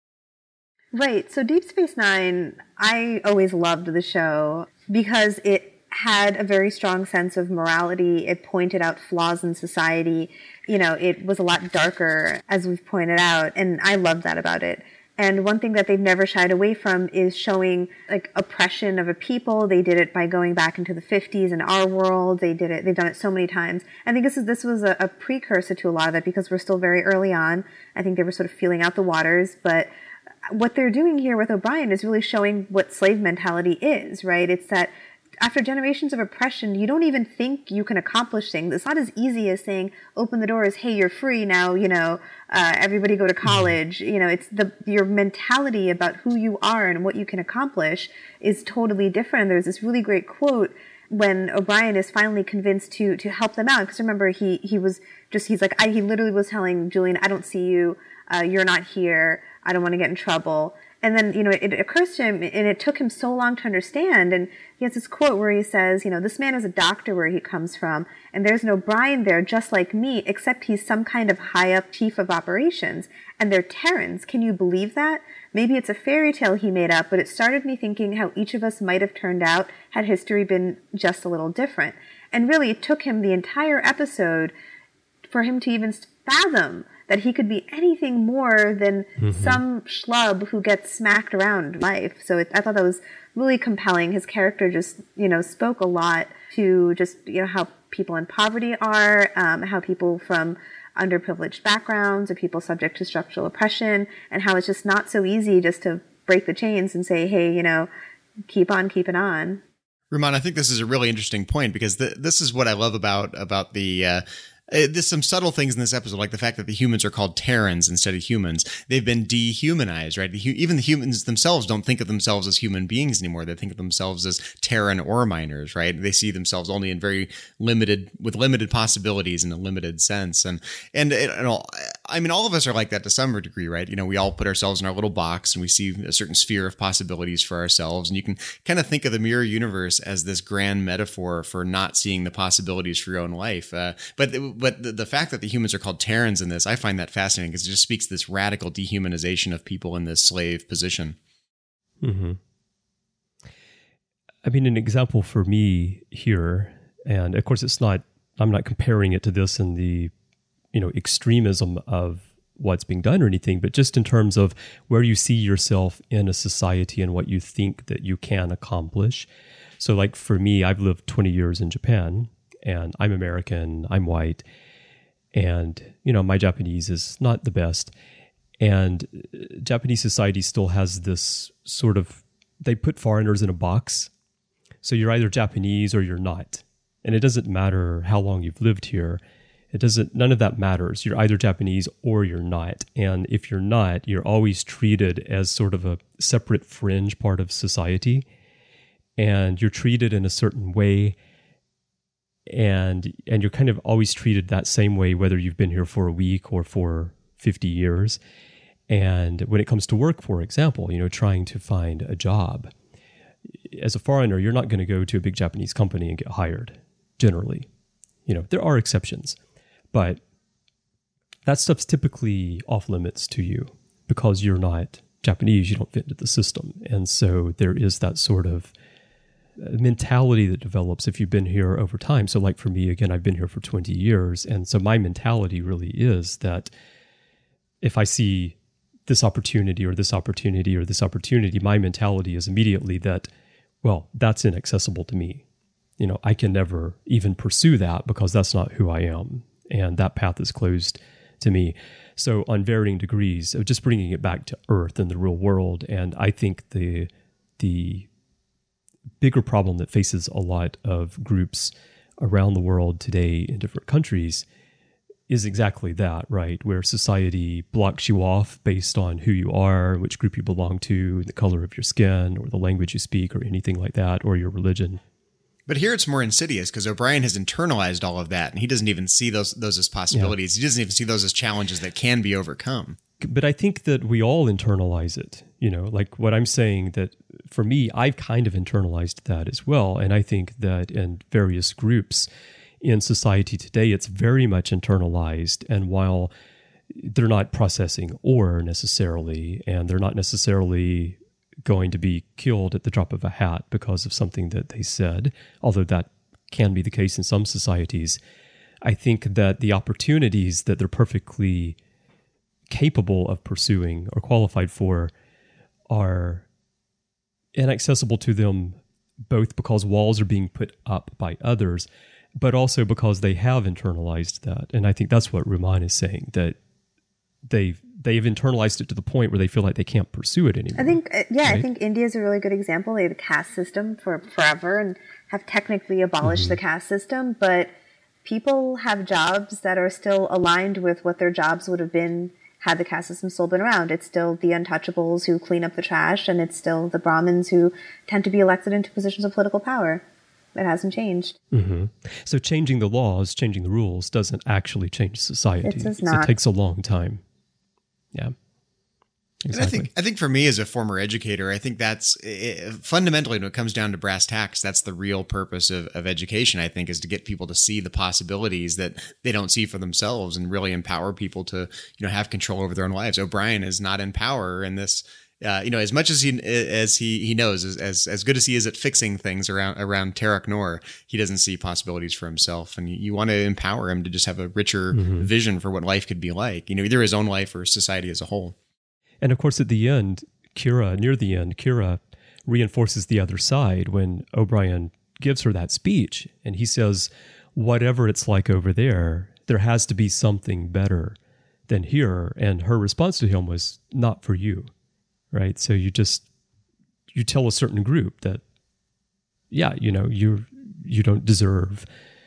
Right. So Deep Space Nine, I always loved the show because it had a very strong sense of morality. It pointed out flaws in society. You know, it was a lot darker, as we've pointed out, and I loved that about it. And one thing that they've never shied away from is showing like oppression of a people. They did it by going back into the 50s in our world. They've done it so many times. I think this was a precursor to a lot of it because we're still very early on. I think they were sort of feeling out the waters, but what they're doing here with O'Brien is really showing what slave mentality is, right? It's that after generations of oppression, you don't even think you can accomplish things. It's not as easy as saying, open the doors, hey, you're free now, you know, everybody go to college. You know, it's your mentality about who you are and what you can accomplish is totally different. There's this really great quote when O'Brien is finally convinced to help them out. Because remember, he literally was telling Julian, I don't see you, you're not here, I don't want to get in trouble. And then, you know, it occurs to him, and it took him so long to understand. And he has this quote where he says, you know, this man is a doctor where he comes from, and there's an O'Brien there just like me, except he's some kind of high-up chief of operations. And they're Terrans. Can you believe that? Maybe it's a fairy tale he made up, but it started me thinking how each of us might have turned out had history been just a little different. And really, it took him the entire episode for him to even fathom that he could be anything more than some schlub who gets smacked around in life. So I thought that was really compelling. His character just, you know, spoke a lot to just, you know, how people in poverty are, how people from underprivileged backgrounds or people subject to structural oppression, and how it's just not so easy just to break the chains and say, hey, you know, keep on keeping on. Rumaan, I think this is a really interesting point because this is what I love about the There's some subtle things in this episode, like the fact that the humans are called Terrans instead of humans. They've been dehumanized, right? Even the humans themselves don't think of themselves as human beings anymore. They think of themselves as Terran ore miners, right? They see themselves only in with limited possibilities in a limited sense. And I mean, all of us are like that to some degree, right? You know, we all put ourselves in our little box and we see a certain sphere of possibilities for ourselves. And you can kind of think of the mirror universe as this grand metaphor for not seeing the possibilities for your own life. But the fact that the humans are called Terrans in this, I find that fascinating because it just speaks to this radical dehumanization of people in this slave position. Mm-hmm. I mean, an example for me here, and of course I'm not comparing it to this in the, extremism of what's being done or anything, but just in terms of where you see yourself in a society and what you think that you can accomplish. So like for me, I've lived 20 years in Japan, and I'm American, I'm white, and, my Japanese is not the best. And Japanese society still has this sort of, they put foreigners in a box. So you're either Japanese or you're not. And it doesn't matter how long you've lived here. None of that matters. You're either Japanese or you're not. And if you're not, you're always treated as sort of a separate fringe part of society. And you're treated in a certain way. And you're kind of always treated that same way, whether you've been here for a week or for 50 years. And when it comes to work, for example, trying to find a job, as a foreigner, you're not going to go to a big Japanese company and get hired, generally. There are exceptions, but that stuff's typically off limits to you because you're not Japanese, you don't fit into the system. And so there is that sort of mentality that develops if you've been here over time. So like for me, again, I've been here for 20 years. And so my mentality really is that if I see this opportunity or this opportunity or this opportunity, my mentality is immediately that, well, that's inaccessible to me. I can never even pursue that because that's not who I am. And that path is closed to me. So on varying degrees of just bringing it back to earth and the real world. And I think the bigger problem that faces a lot of groups around the world today in different countries is exactly that, right? Where society blocks you off based on who you are, which group you belong to, the color of your skin, or the language you speak, or anything like that, or your religion. But here it's more insidious because O'Brien has internalized all of that, and he doesn't even see those as possibilities. Yeah. He doesn't even see those as challenges that can be overcome. But I think that we all internalize it, like what I'm saying, that for me, I've kind of internalized that as well. And I think that in various groups in society today, it's very much internalized. And while they're not processing ore necessarily, and they're not necessarily going to be killed at the drop of a hat because of something that they said, although that can be the case in some societies, I think that the opportunities that they're perfectly capable of pursuing or qualified for are inaccessible to them, both because walls are being put up by others, but also because they have internalized that. And I think that's what Rumaan is saying, that they've internalized it to the point where they feel like they can't pursue it anymore. I think, right? I think India is a really good example. They had a caste system for forever and have technically abolished the caste system, but people have jobs that are still aligned with what their jobs would have been had the caste system still been around. It's still the untouchables who clean up the trash, and it's still the Brahmins who tend to be elected into positions of political power. It hasn't changed. Mm-hmm. So changing the laws, changing the rules doesn't actually change society. It does not. It takes a long time. Yeah. Exactly. And I think for me as a former educator, I think that's fundamentally, when it comes down to brass tacks, that's the real purpose of education, I think, is to get people to see the possibilities that they don't see for themselves and really empower people to, have control over their own lives. O'Brien is not in power in this, as much as he knows, as good as he is at fixing things around Terok Nor, he doesn't see possibilities for himself. And you want to empower him to just have a richer vision for what life could be like, either his own life or society as a whole. And of course, at the end, near the end, Kira reinforces the other side when O'Brien gives her that speech. And he says, whatever it's like over there, there has to be something better than here. And her response to him was, not for you, right? So you tell a certain group that, you don't deserve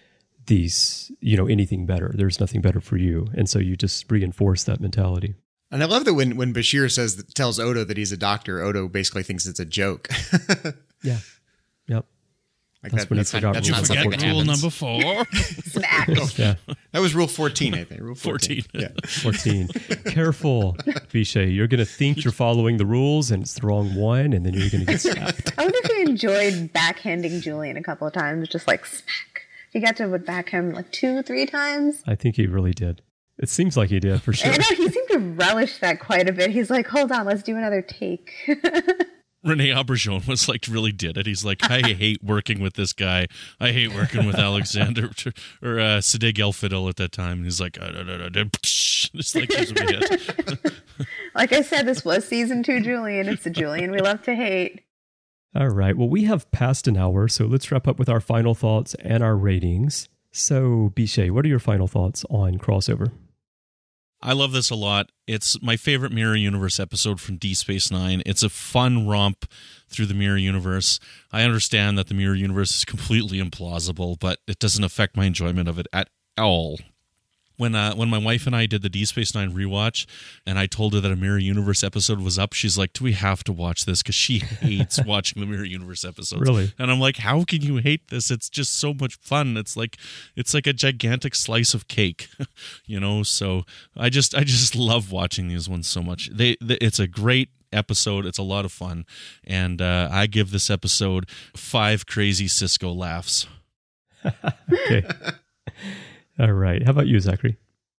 these, anything better. There's nothing better for you. And so you just reinforce that mentality. And I love that when Bashir tells Odo that he's a doctor, Odo basically thinks it's a joke. Yeah. Yep. Like that's when he forgot that's You not forget something that rule happens. number 4. Smack. Yeah. That was rule 14, I think. Rule 14. Yeah. 14. Careful, Vishay. You're going to think you're following the rules and it's the wrong one, and then you're going to get slapped. I wonder if he enjoyed backhanding Julian a couple of times, just like smack. He got to back him like 2-3 times. I think he really did. It seems like he did, for sure. I know, he seemed to relish that quite a bit. He's like, hold on, let's do another take. Rene Auberjonois was like, really did it. He's like, I hate working with this guy. I hate working with Alexander or Siddig El-Fadil at that time. And he's like, just like gives him a hit. Like I said, this was season 2 Julian. It's the Julian we love to hate. All right. Well, we have passed an hour, so let's wrap up with our final thoughts and our ratings. So, Vishay, what are your final thoughts on Crossover? I love this a lot. It's my favorite Mirror Universe episode from Deep Space Nine. It's a fun romp through the Mirror Universe. I understand that the Mirror Universe is completely implausible, but it doesn't affect my enjoyment of it at all. When my wife and I did the Deep Space Nine rewatch, and I told her that a Mirror Universe episode was up, she's like, "Do we have to watch this?" Because she hates watching the Mirror Universe episodes. Really? And I'm like, "How can you hate this? It's just so much fun. It's like a gigantic slice of cake, So I just love watching these ones so much. It's a great episode. It's a lot of fun, and I give this episode 5 crazy Cisco laughs. Okay. All right. How about you, Zachary?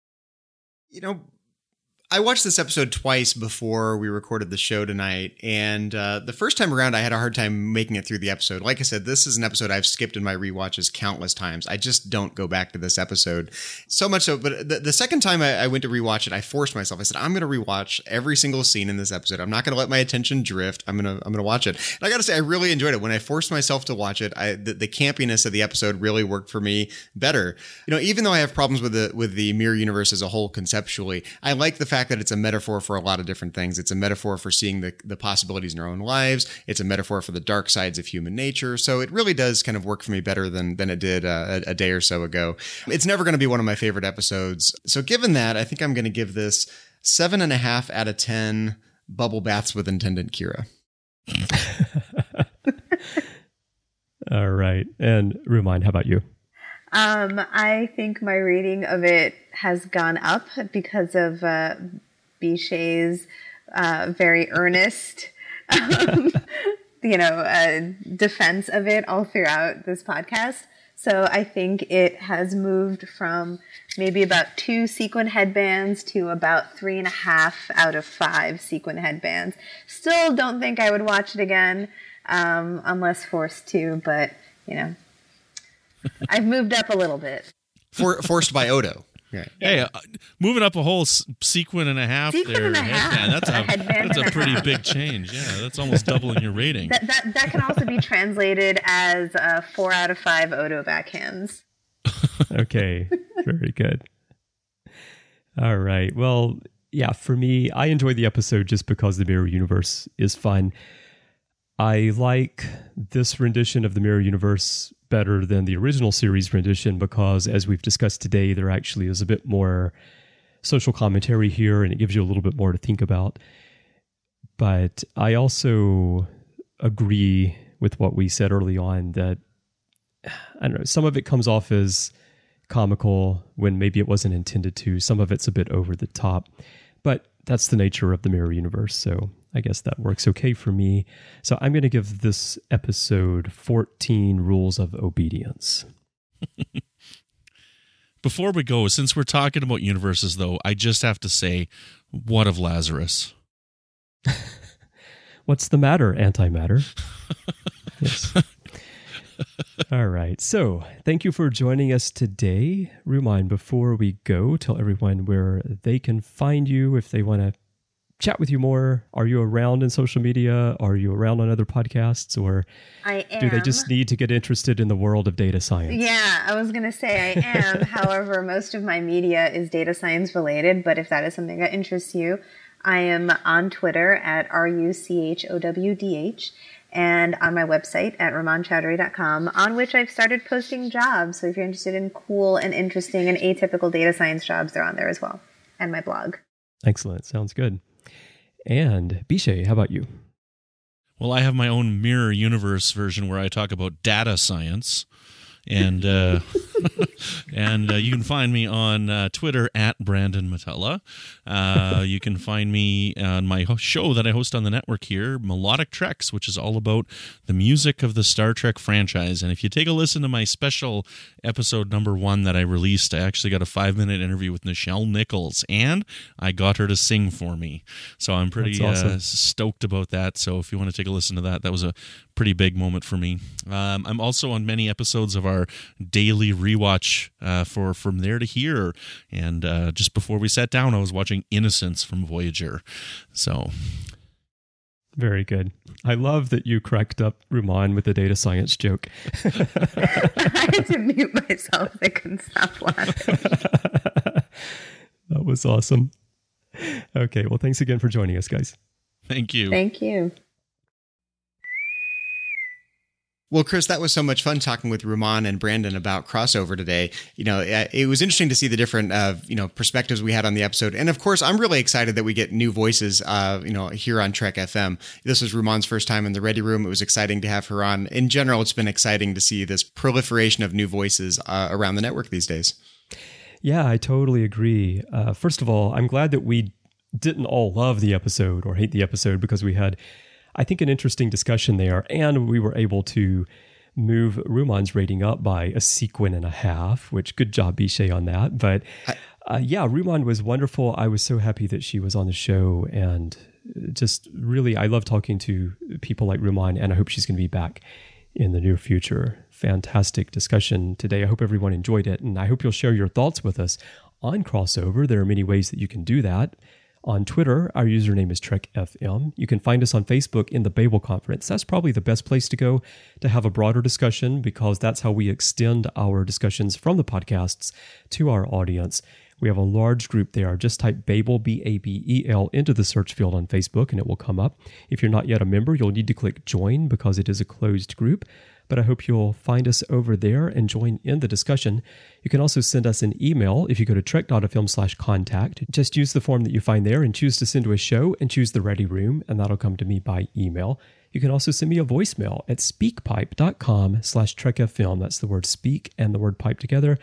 I watched this episode twice before we recorded the show tonight, and the first time around, I had a hard time making it through the episode. Like I said, this is an episode I've skipped in my rewatches countless times. I just don't go back to this episode. So much so, but the second time I went to rewatch it, I forced myself. I said, I'm going to rewatch every single scene in this episode. I'm not going to let my attention drift. I'm going to watch it. And I got to say, I really enjoyed it. When I forced myself to watch it, the campiness of the episode really worked for me better. Even though I have problems with the Mirror Universe as a whole conceptually, I like the fact that it's a metaphor for a lot of different things. It's a metaphor for seeing the possibilities in our own lives. It's a metaphor for the dark sides of human nature. So it really does kind of work for me better than it did a day or so ago. It's never going to be one of my favorite episodes. So given that, I think I'm going to give this 7.5 out of 10 bubble baths with Intendant Kira. All right. And Rumine, how about you? I think my rating of it has gone up because of Bishay's very earnest, defense of it all throughout this podcast. So I think it has moved from maybe about 2 sequin headbands to about 3.5 out of 5 sequin headbands. Still don't think I would watch it again, unless forced to, but, I've moved up a little bit. Forced by Odo. Right. Hey, moving up a whole sequin and a half Sequin there. and a half. Headband, that's a pretty big change. Yeah, that's almost doubling your rating. That can also be translated as 4 out of 5 Odo backhands. Okay. Very good. All right. Well, yeah, for me, I enjoyed the episode just because the Mirror Universe is fun. I like this rendition of the Mirror Universe better than the original series rendition because, as we've discussed today, there actually is a bit more social commentary here and it gives you a little bit more to think about. But I also agree with what we said early on that, I don't know, some of it comes off as comical when maybe it wasn't intended to. Some of it's a bit over the top. But that's the nature of the Mirror Universe, so I guess that works okay for me. So I'm going to give this episode 14 rules of obedience. Before we go, since we're talking about universes, though, I just have to say, what of Lazarus? What's the matter, antimatter? Yes. All right. So thank you for joining us today. Rumine, before we go, tell everyone where they can find you if they want to chat with you more. Are you around in social media? Are you around on other podcasts? Or I am. Do they just need to get interested in the world of data science? Yeah, I was going to say I am. However, most of my media is data science related, but if that is something that interests you, I am on Twitter at RUCHOWDH. and on my website at RamonChowdhury.com, on which I've started posting jobs. So if you're interested in cool and interesting and atypical data science jobs, they're on there as well, and my blog. Excellent. Sounds good. And Bishay, how about you? Well, I have my own Mirror Universe version where I talk about data science. And and you can find me on Twitter at Brandon Matella. You can find me on my show that I host on the network here, Melodic Treks, which is all about the music of the Star Trek franchise. And if you take a listen to my special episode number 1 that I released, I actually got a 5-minute interview with Nichelle Nichols, and I got her to sing for me. So I'm pretty awesome. Stoked about that. So if you want to take a listen to that, that was a pretty big moment for me. I'm also on many episodes of our daily rewatch for From There to Here, and just before we sat down, I was watching Innocence from Voyager. So very good. I love that you cracked up Rumaan with the data science joke. I had to mute myself. I couldn't stop laughing. That was awesome. Okay, well, thanks again for joining us, guys. Thank you. Thank you. Well, Chris, that was so much fun talking with Rumaan and Brandon about crossover today. You know, it was interesting to see the different, perspectives we had on the episode. And of course, I'm really excited that we get new voices, here on Trek FM. This was Rumaan's first time in the Ready Room. It was exciting to have her on. In general, it's been exciting to see this proliferation of new voices around the network these days. Yeah, I totally agree. First of all, I'm glad that we didn't all love the episode or hate the episode, because we had, I think, an interesting discussion there, and we were able to move Rumaan's rating up by a sequin and a half, which good job, Bishay, on that. But Rumaan was wonderful. I was so happy that she was on the show, and just really, I love talking to people like Rumaan, and I hope she's going to be back in the near future. Fantastic discussion today. I hope everyone enjoyed it, and I hope you'll share your thoughts with us on crossover. There are many ways that you can do that. On Twitter, our username is TrekFM. You can find us on Facebook in the Babel Conference. That's probably the best place to go to have a broader discussion, because that's how we extend our discussions from the podcasts to our audience. We have a large group there. Just type Babel, B-A-B-E-L, into the search field on Facebook, and it will come up. If you're not yet a member, you'll need to click Join, because it is a closed group. But I hope you'll find us over there and join in the discussion. You can also send us an email if you go to trek.fm/contact. Just use the form that you find there and choose to send to a show, and choose the Ready Room, and that'll come to me by email. You can also send me a voicemail at speakpipe.com/trekfm. That's the word speak and the word pipe together,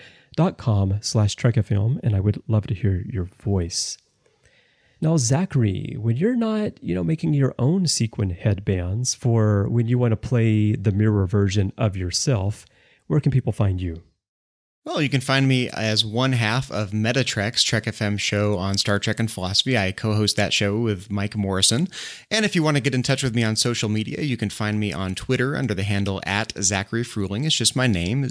.com/trekfm, and I would love to hear your voice. Now, Zachary, when you're not, making your own sequin headbands for when you want to play the mirror version of yourself, where can people find you? Well, you can find me as one half of Metatrek's Trek FM show on Star Trek and Philosophy. I co-host that show with Mike Morrison. And if you want to get in touch with me on social media, you can find me on Twitter under the handle at Zachary Fruhling. It's just my name,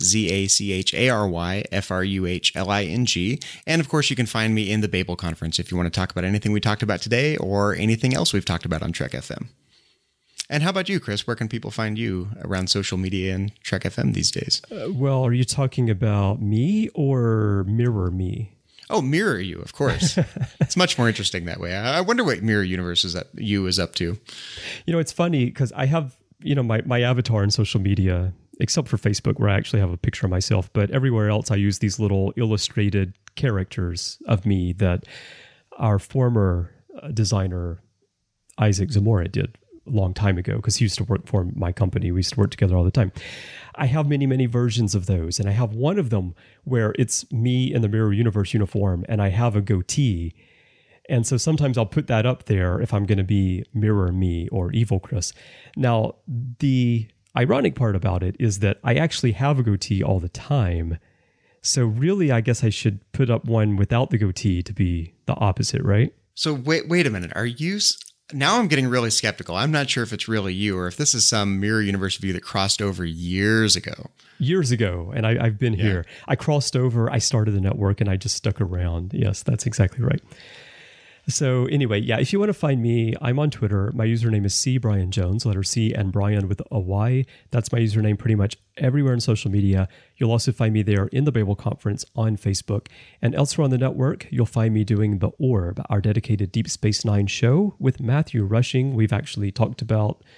ZACHARYFRUHLING. And of course, you can find me in the Babel Conference if you want to talk about anything we talked about today or anything else we've talked about on Trek FM. And how about you, Chris? Where can people find you around social media and Trek FM these days? Well, are you talking about me or Mirror Me? Oh, Mirror You, of course. It's much more interesting that way. I wonder what Mirror Universe is up to. It's funny because I have, my avatar in social media, except for Facebook, where I actually have a picture of myself. But everywhere else, I use these little illustrated characters of me that our former designer, Isaac Zamora, did a long time ago, because he used to work for my company. We used to work together all the time. I have many, many versions of those, and I have one of them where it's me in the Mirror Universe uniform, and I have a goatee. And so sometimes I'll put that up there if I'm going to be Mirror Me or Evil Chris. Now, the ironic part about it is that I actually have a goatee all the time. So really, I guess I should put up one without the goatee to be the opposite, right? So wait a minute. Are you... Now I'm getting really skeptical. I'm not sure if it's really you or if this is some Mirror Universe view that crossed over years ago. Years ago, and I've been here. I crossed over, I started the network, and I just stuck around. Yes, that's exactly right. So anyway, if you want to find me, I'm on Twitter. My username is CBrianJones, letter C and Brian with a Y. That's my username pretty much everywhere on social media. You'll also find me there in the Babel Conference on Facebook. And elsewhere on the network, you'll find me doing The Orb, our dedicated Deep Space Nine show with Matthew Rushing. We've actually talked about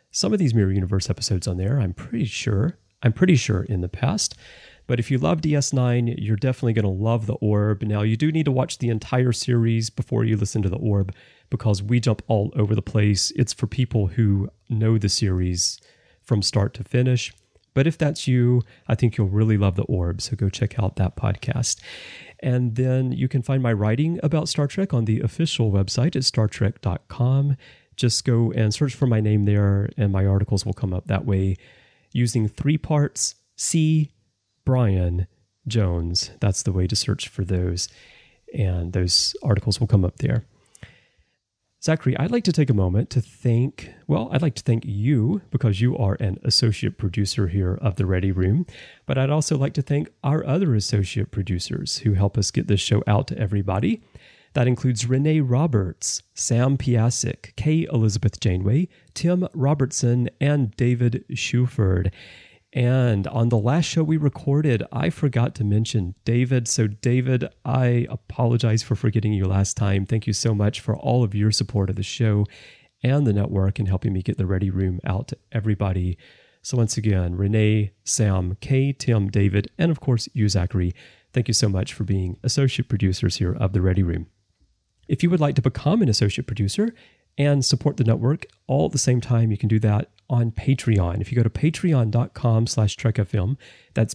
some of these Mirror Universe episodes on there, I'm pretty sure in the past. But if you love DS9, you're definitely going to love The Orb. Now, you do need to watch the entire series before you listen to The Orb, because we jump all over the place. It's for people who know the series from start to finish. But if that's you, I think you'll really love The Orb, so go check out that podcast. And then you can find my writing about Star Trek on the official website at StarTrek.com. Just go and search for my name there, and my articles will come up that way using 3 parts, C. Brian Jones. That's the way to search for those, and those articles will come up there. Zachary, I'd like to take a moment to thank you, because you are an associate producer here of The Ready Room, but I'd also like to thank our other associate producers who help us get this show out to everybody. That includes Renee Roberts, Sam Piasek, Kay Elizabeth Janeway, Tim Robertson, and David Shuford. And on the last show we recorded, I forgot to mention David. So David, I apologize for forgetting you last time. Thank you so much for all of your support of the show and the network and helping me get the Ready Room out to everybody. So once again, Renee, Sam, Kay, Tim, David, and of course you, Zachary, thank you so much for being associate producers here of the Ready Room. If you would like to become an associate producer and support the network all at the same time, you can do that on Patreon. If you go to patreon.com/TrekFM, that's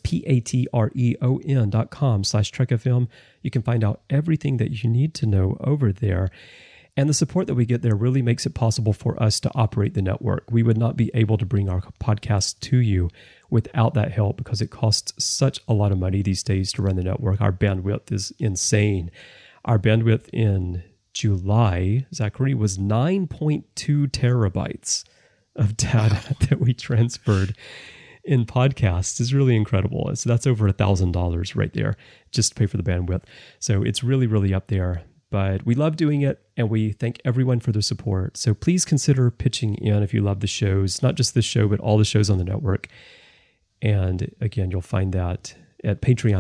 patreon.com/TrekFM, you can find out everything that you need to know over there. And the support that we get there really makes it possible for us to operate the network. We would not be able to bring our podcast to you without that help, because it costs such a lot of money these days to run the network. Our bandwidth is insane. Our bandwidth in July, Zachary, was 9.2 terabytes of data that we transferred in podcasts. Is really incredible. So that's over $1,000 right there just to pay for the bandwidth. So it's really, really up there. But we love doing it, and we thank everyone for their support. So please consider pitching in if you love the shows, not just this show, but all the shows on the network. And again, you'll find that at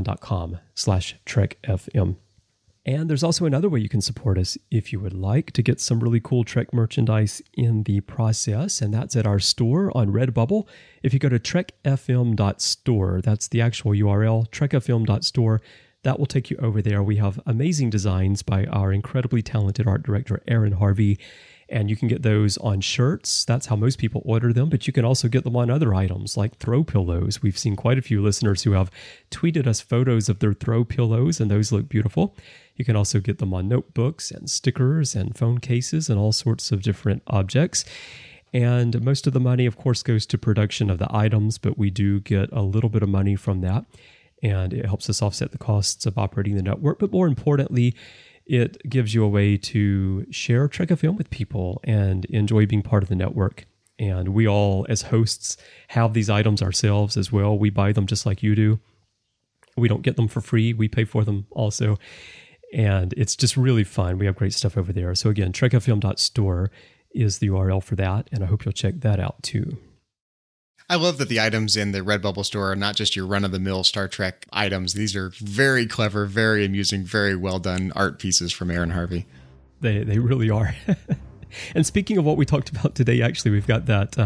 patreon.com/TrekFM. And there's also another way you can support us if you would like to get some really cool Trek merchandise in the process, and that's at our store on Redbubble. If you go to trekfm.store, that's the actual URL, trekfm.store, that will take you over there. We have amazing designs by our incredibly talented art director, Aaron Harvey, and you can get those on shirts. That's how most people order them, but you can also get them on other items like throw pillows. We've seen quite a few listeners who have tweeted us photos of their throw pillows, and those look beautiful. You can also get them on notebooks and stickers and phone cases and all sorts of different objects. And most of the money, of course, goes to production of the items, but we do get a little bit of money from that, and it helps us offset the costs of operating the network. But more importantly, it gives you a way to share Trek FM with people and enjoy being part of the network. And we all, as hosts, have these items ourselves as well. We buy them just like you do. We don't get them for free. We pay for them also. And it's just really fun. We have great stuff over there. So again, trekfm.store is the URL for that, and I hope you'll check that out too. I love that the items in the Redbubble store are not just your run-of-the-mill Star Trek items. These are very clever, very amusing, very well-done art pieces from Aaron Harvey. They really are. And speaking of what we talked about today, actually, we've got that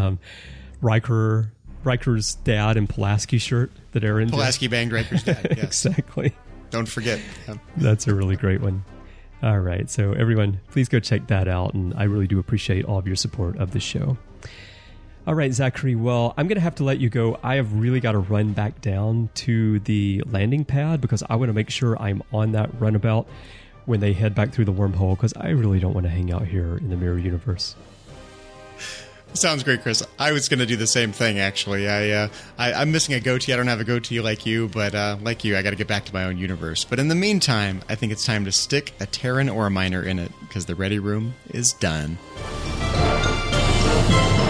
Riker's dad and Pulaski shirt that Aaron Pulaski banged Riker's dad, yes. Exactly. Don't forget. That's a really great one. All right. So everyone, please go check that out. And I really do appreciate all of your support of the show. All right, Zachary. Well, I'm going to have to let you go. I have really got to run back down to the landing pad because I want to make sure I'm on that runabout when they head back through the wormhole, because I really don't want to hang out here in the Mirror Universe. Sounds great, Chris. I was going to do the same thing, actually. I'm missing a goatee. I don't have a goatee like you, but like you, I got to get back to my own universe. But in the meantime, I think it's time to stick a Terran or a Miner in it, because the Ready Room is done.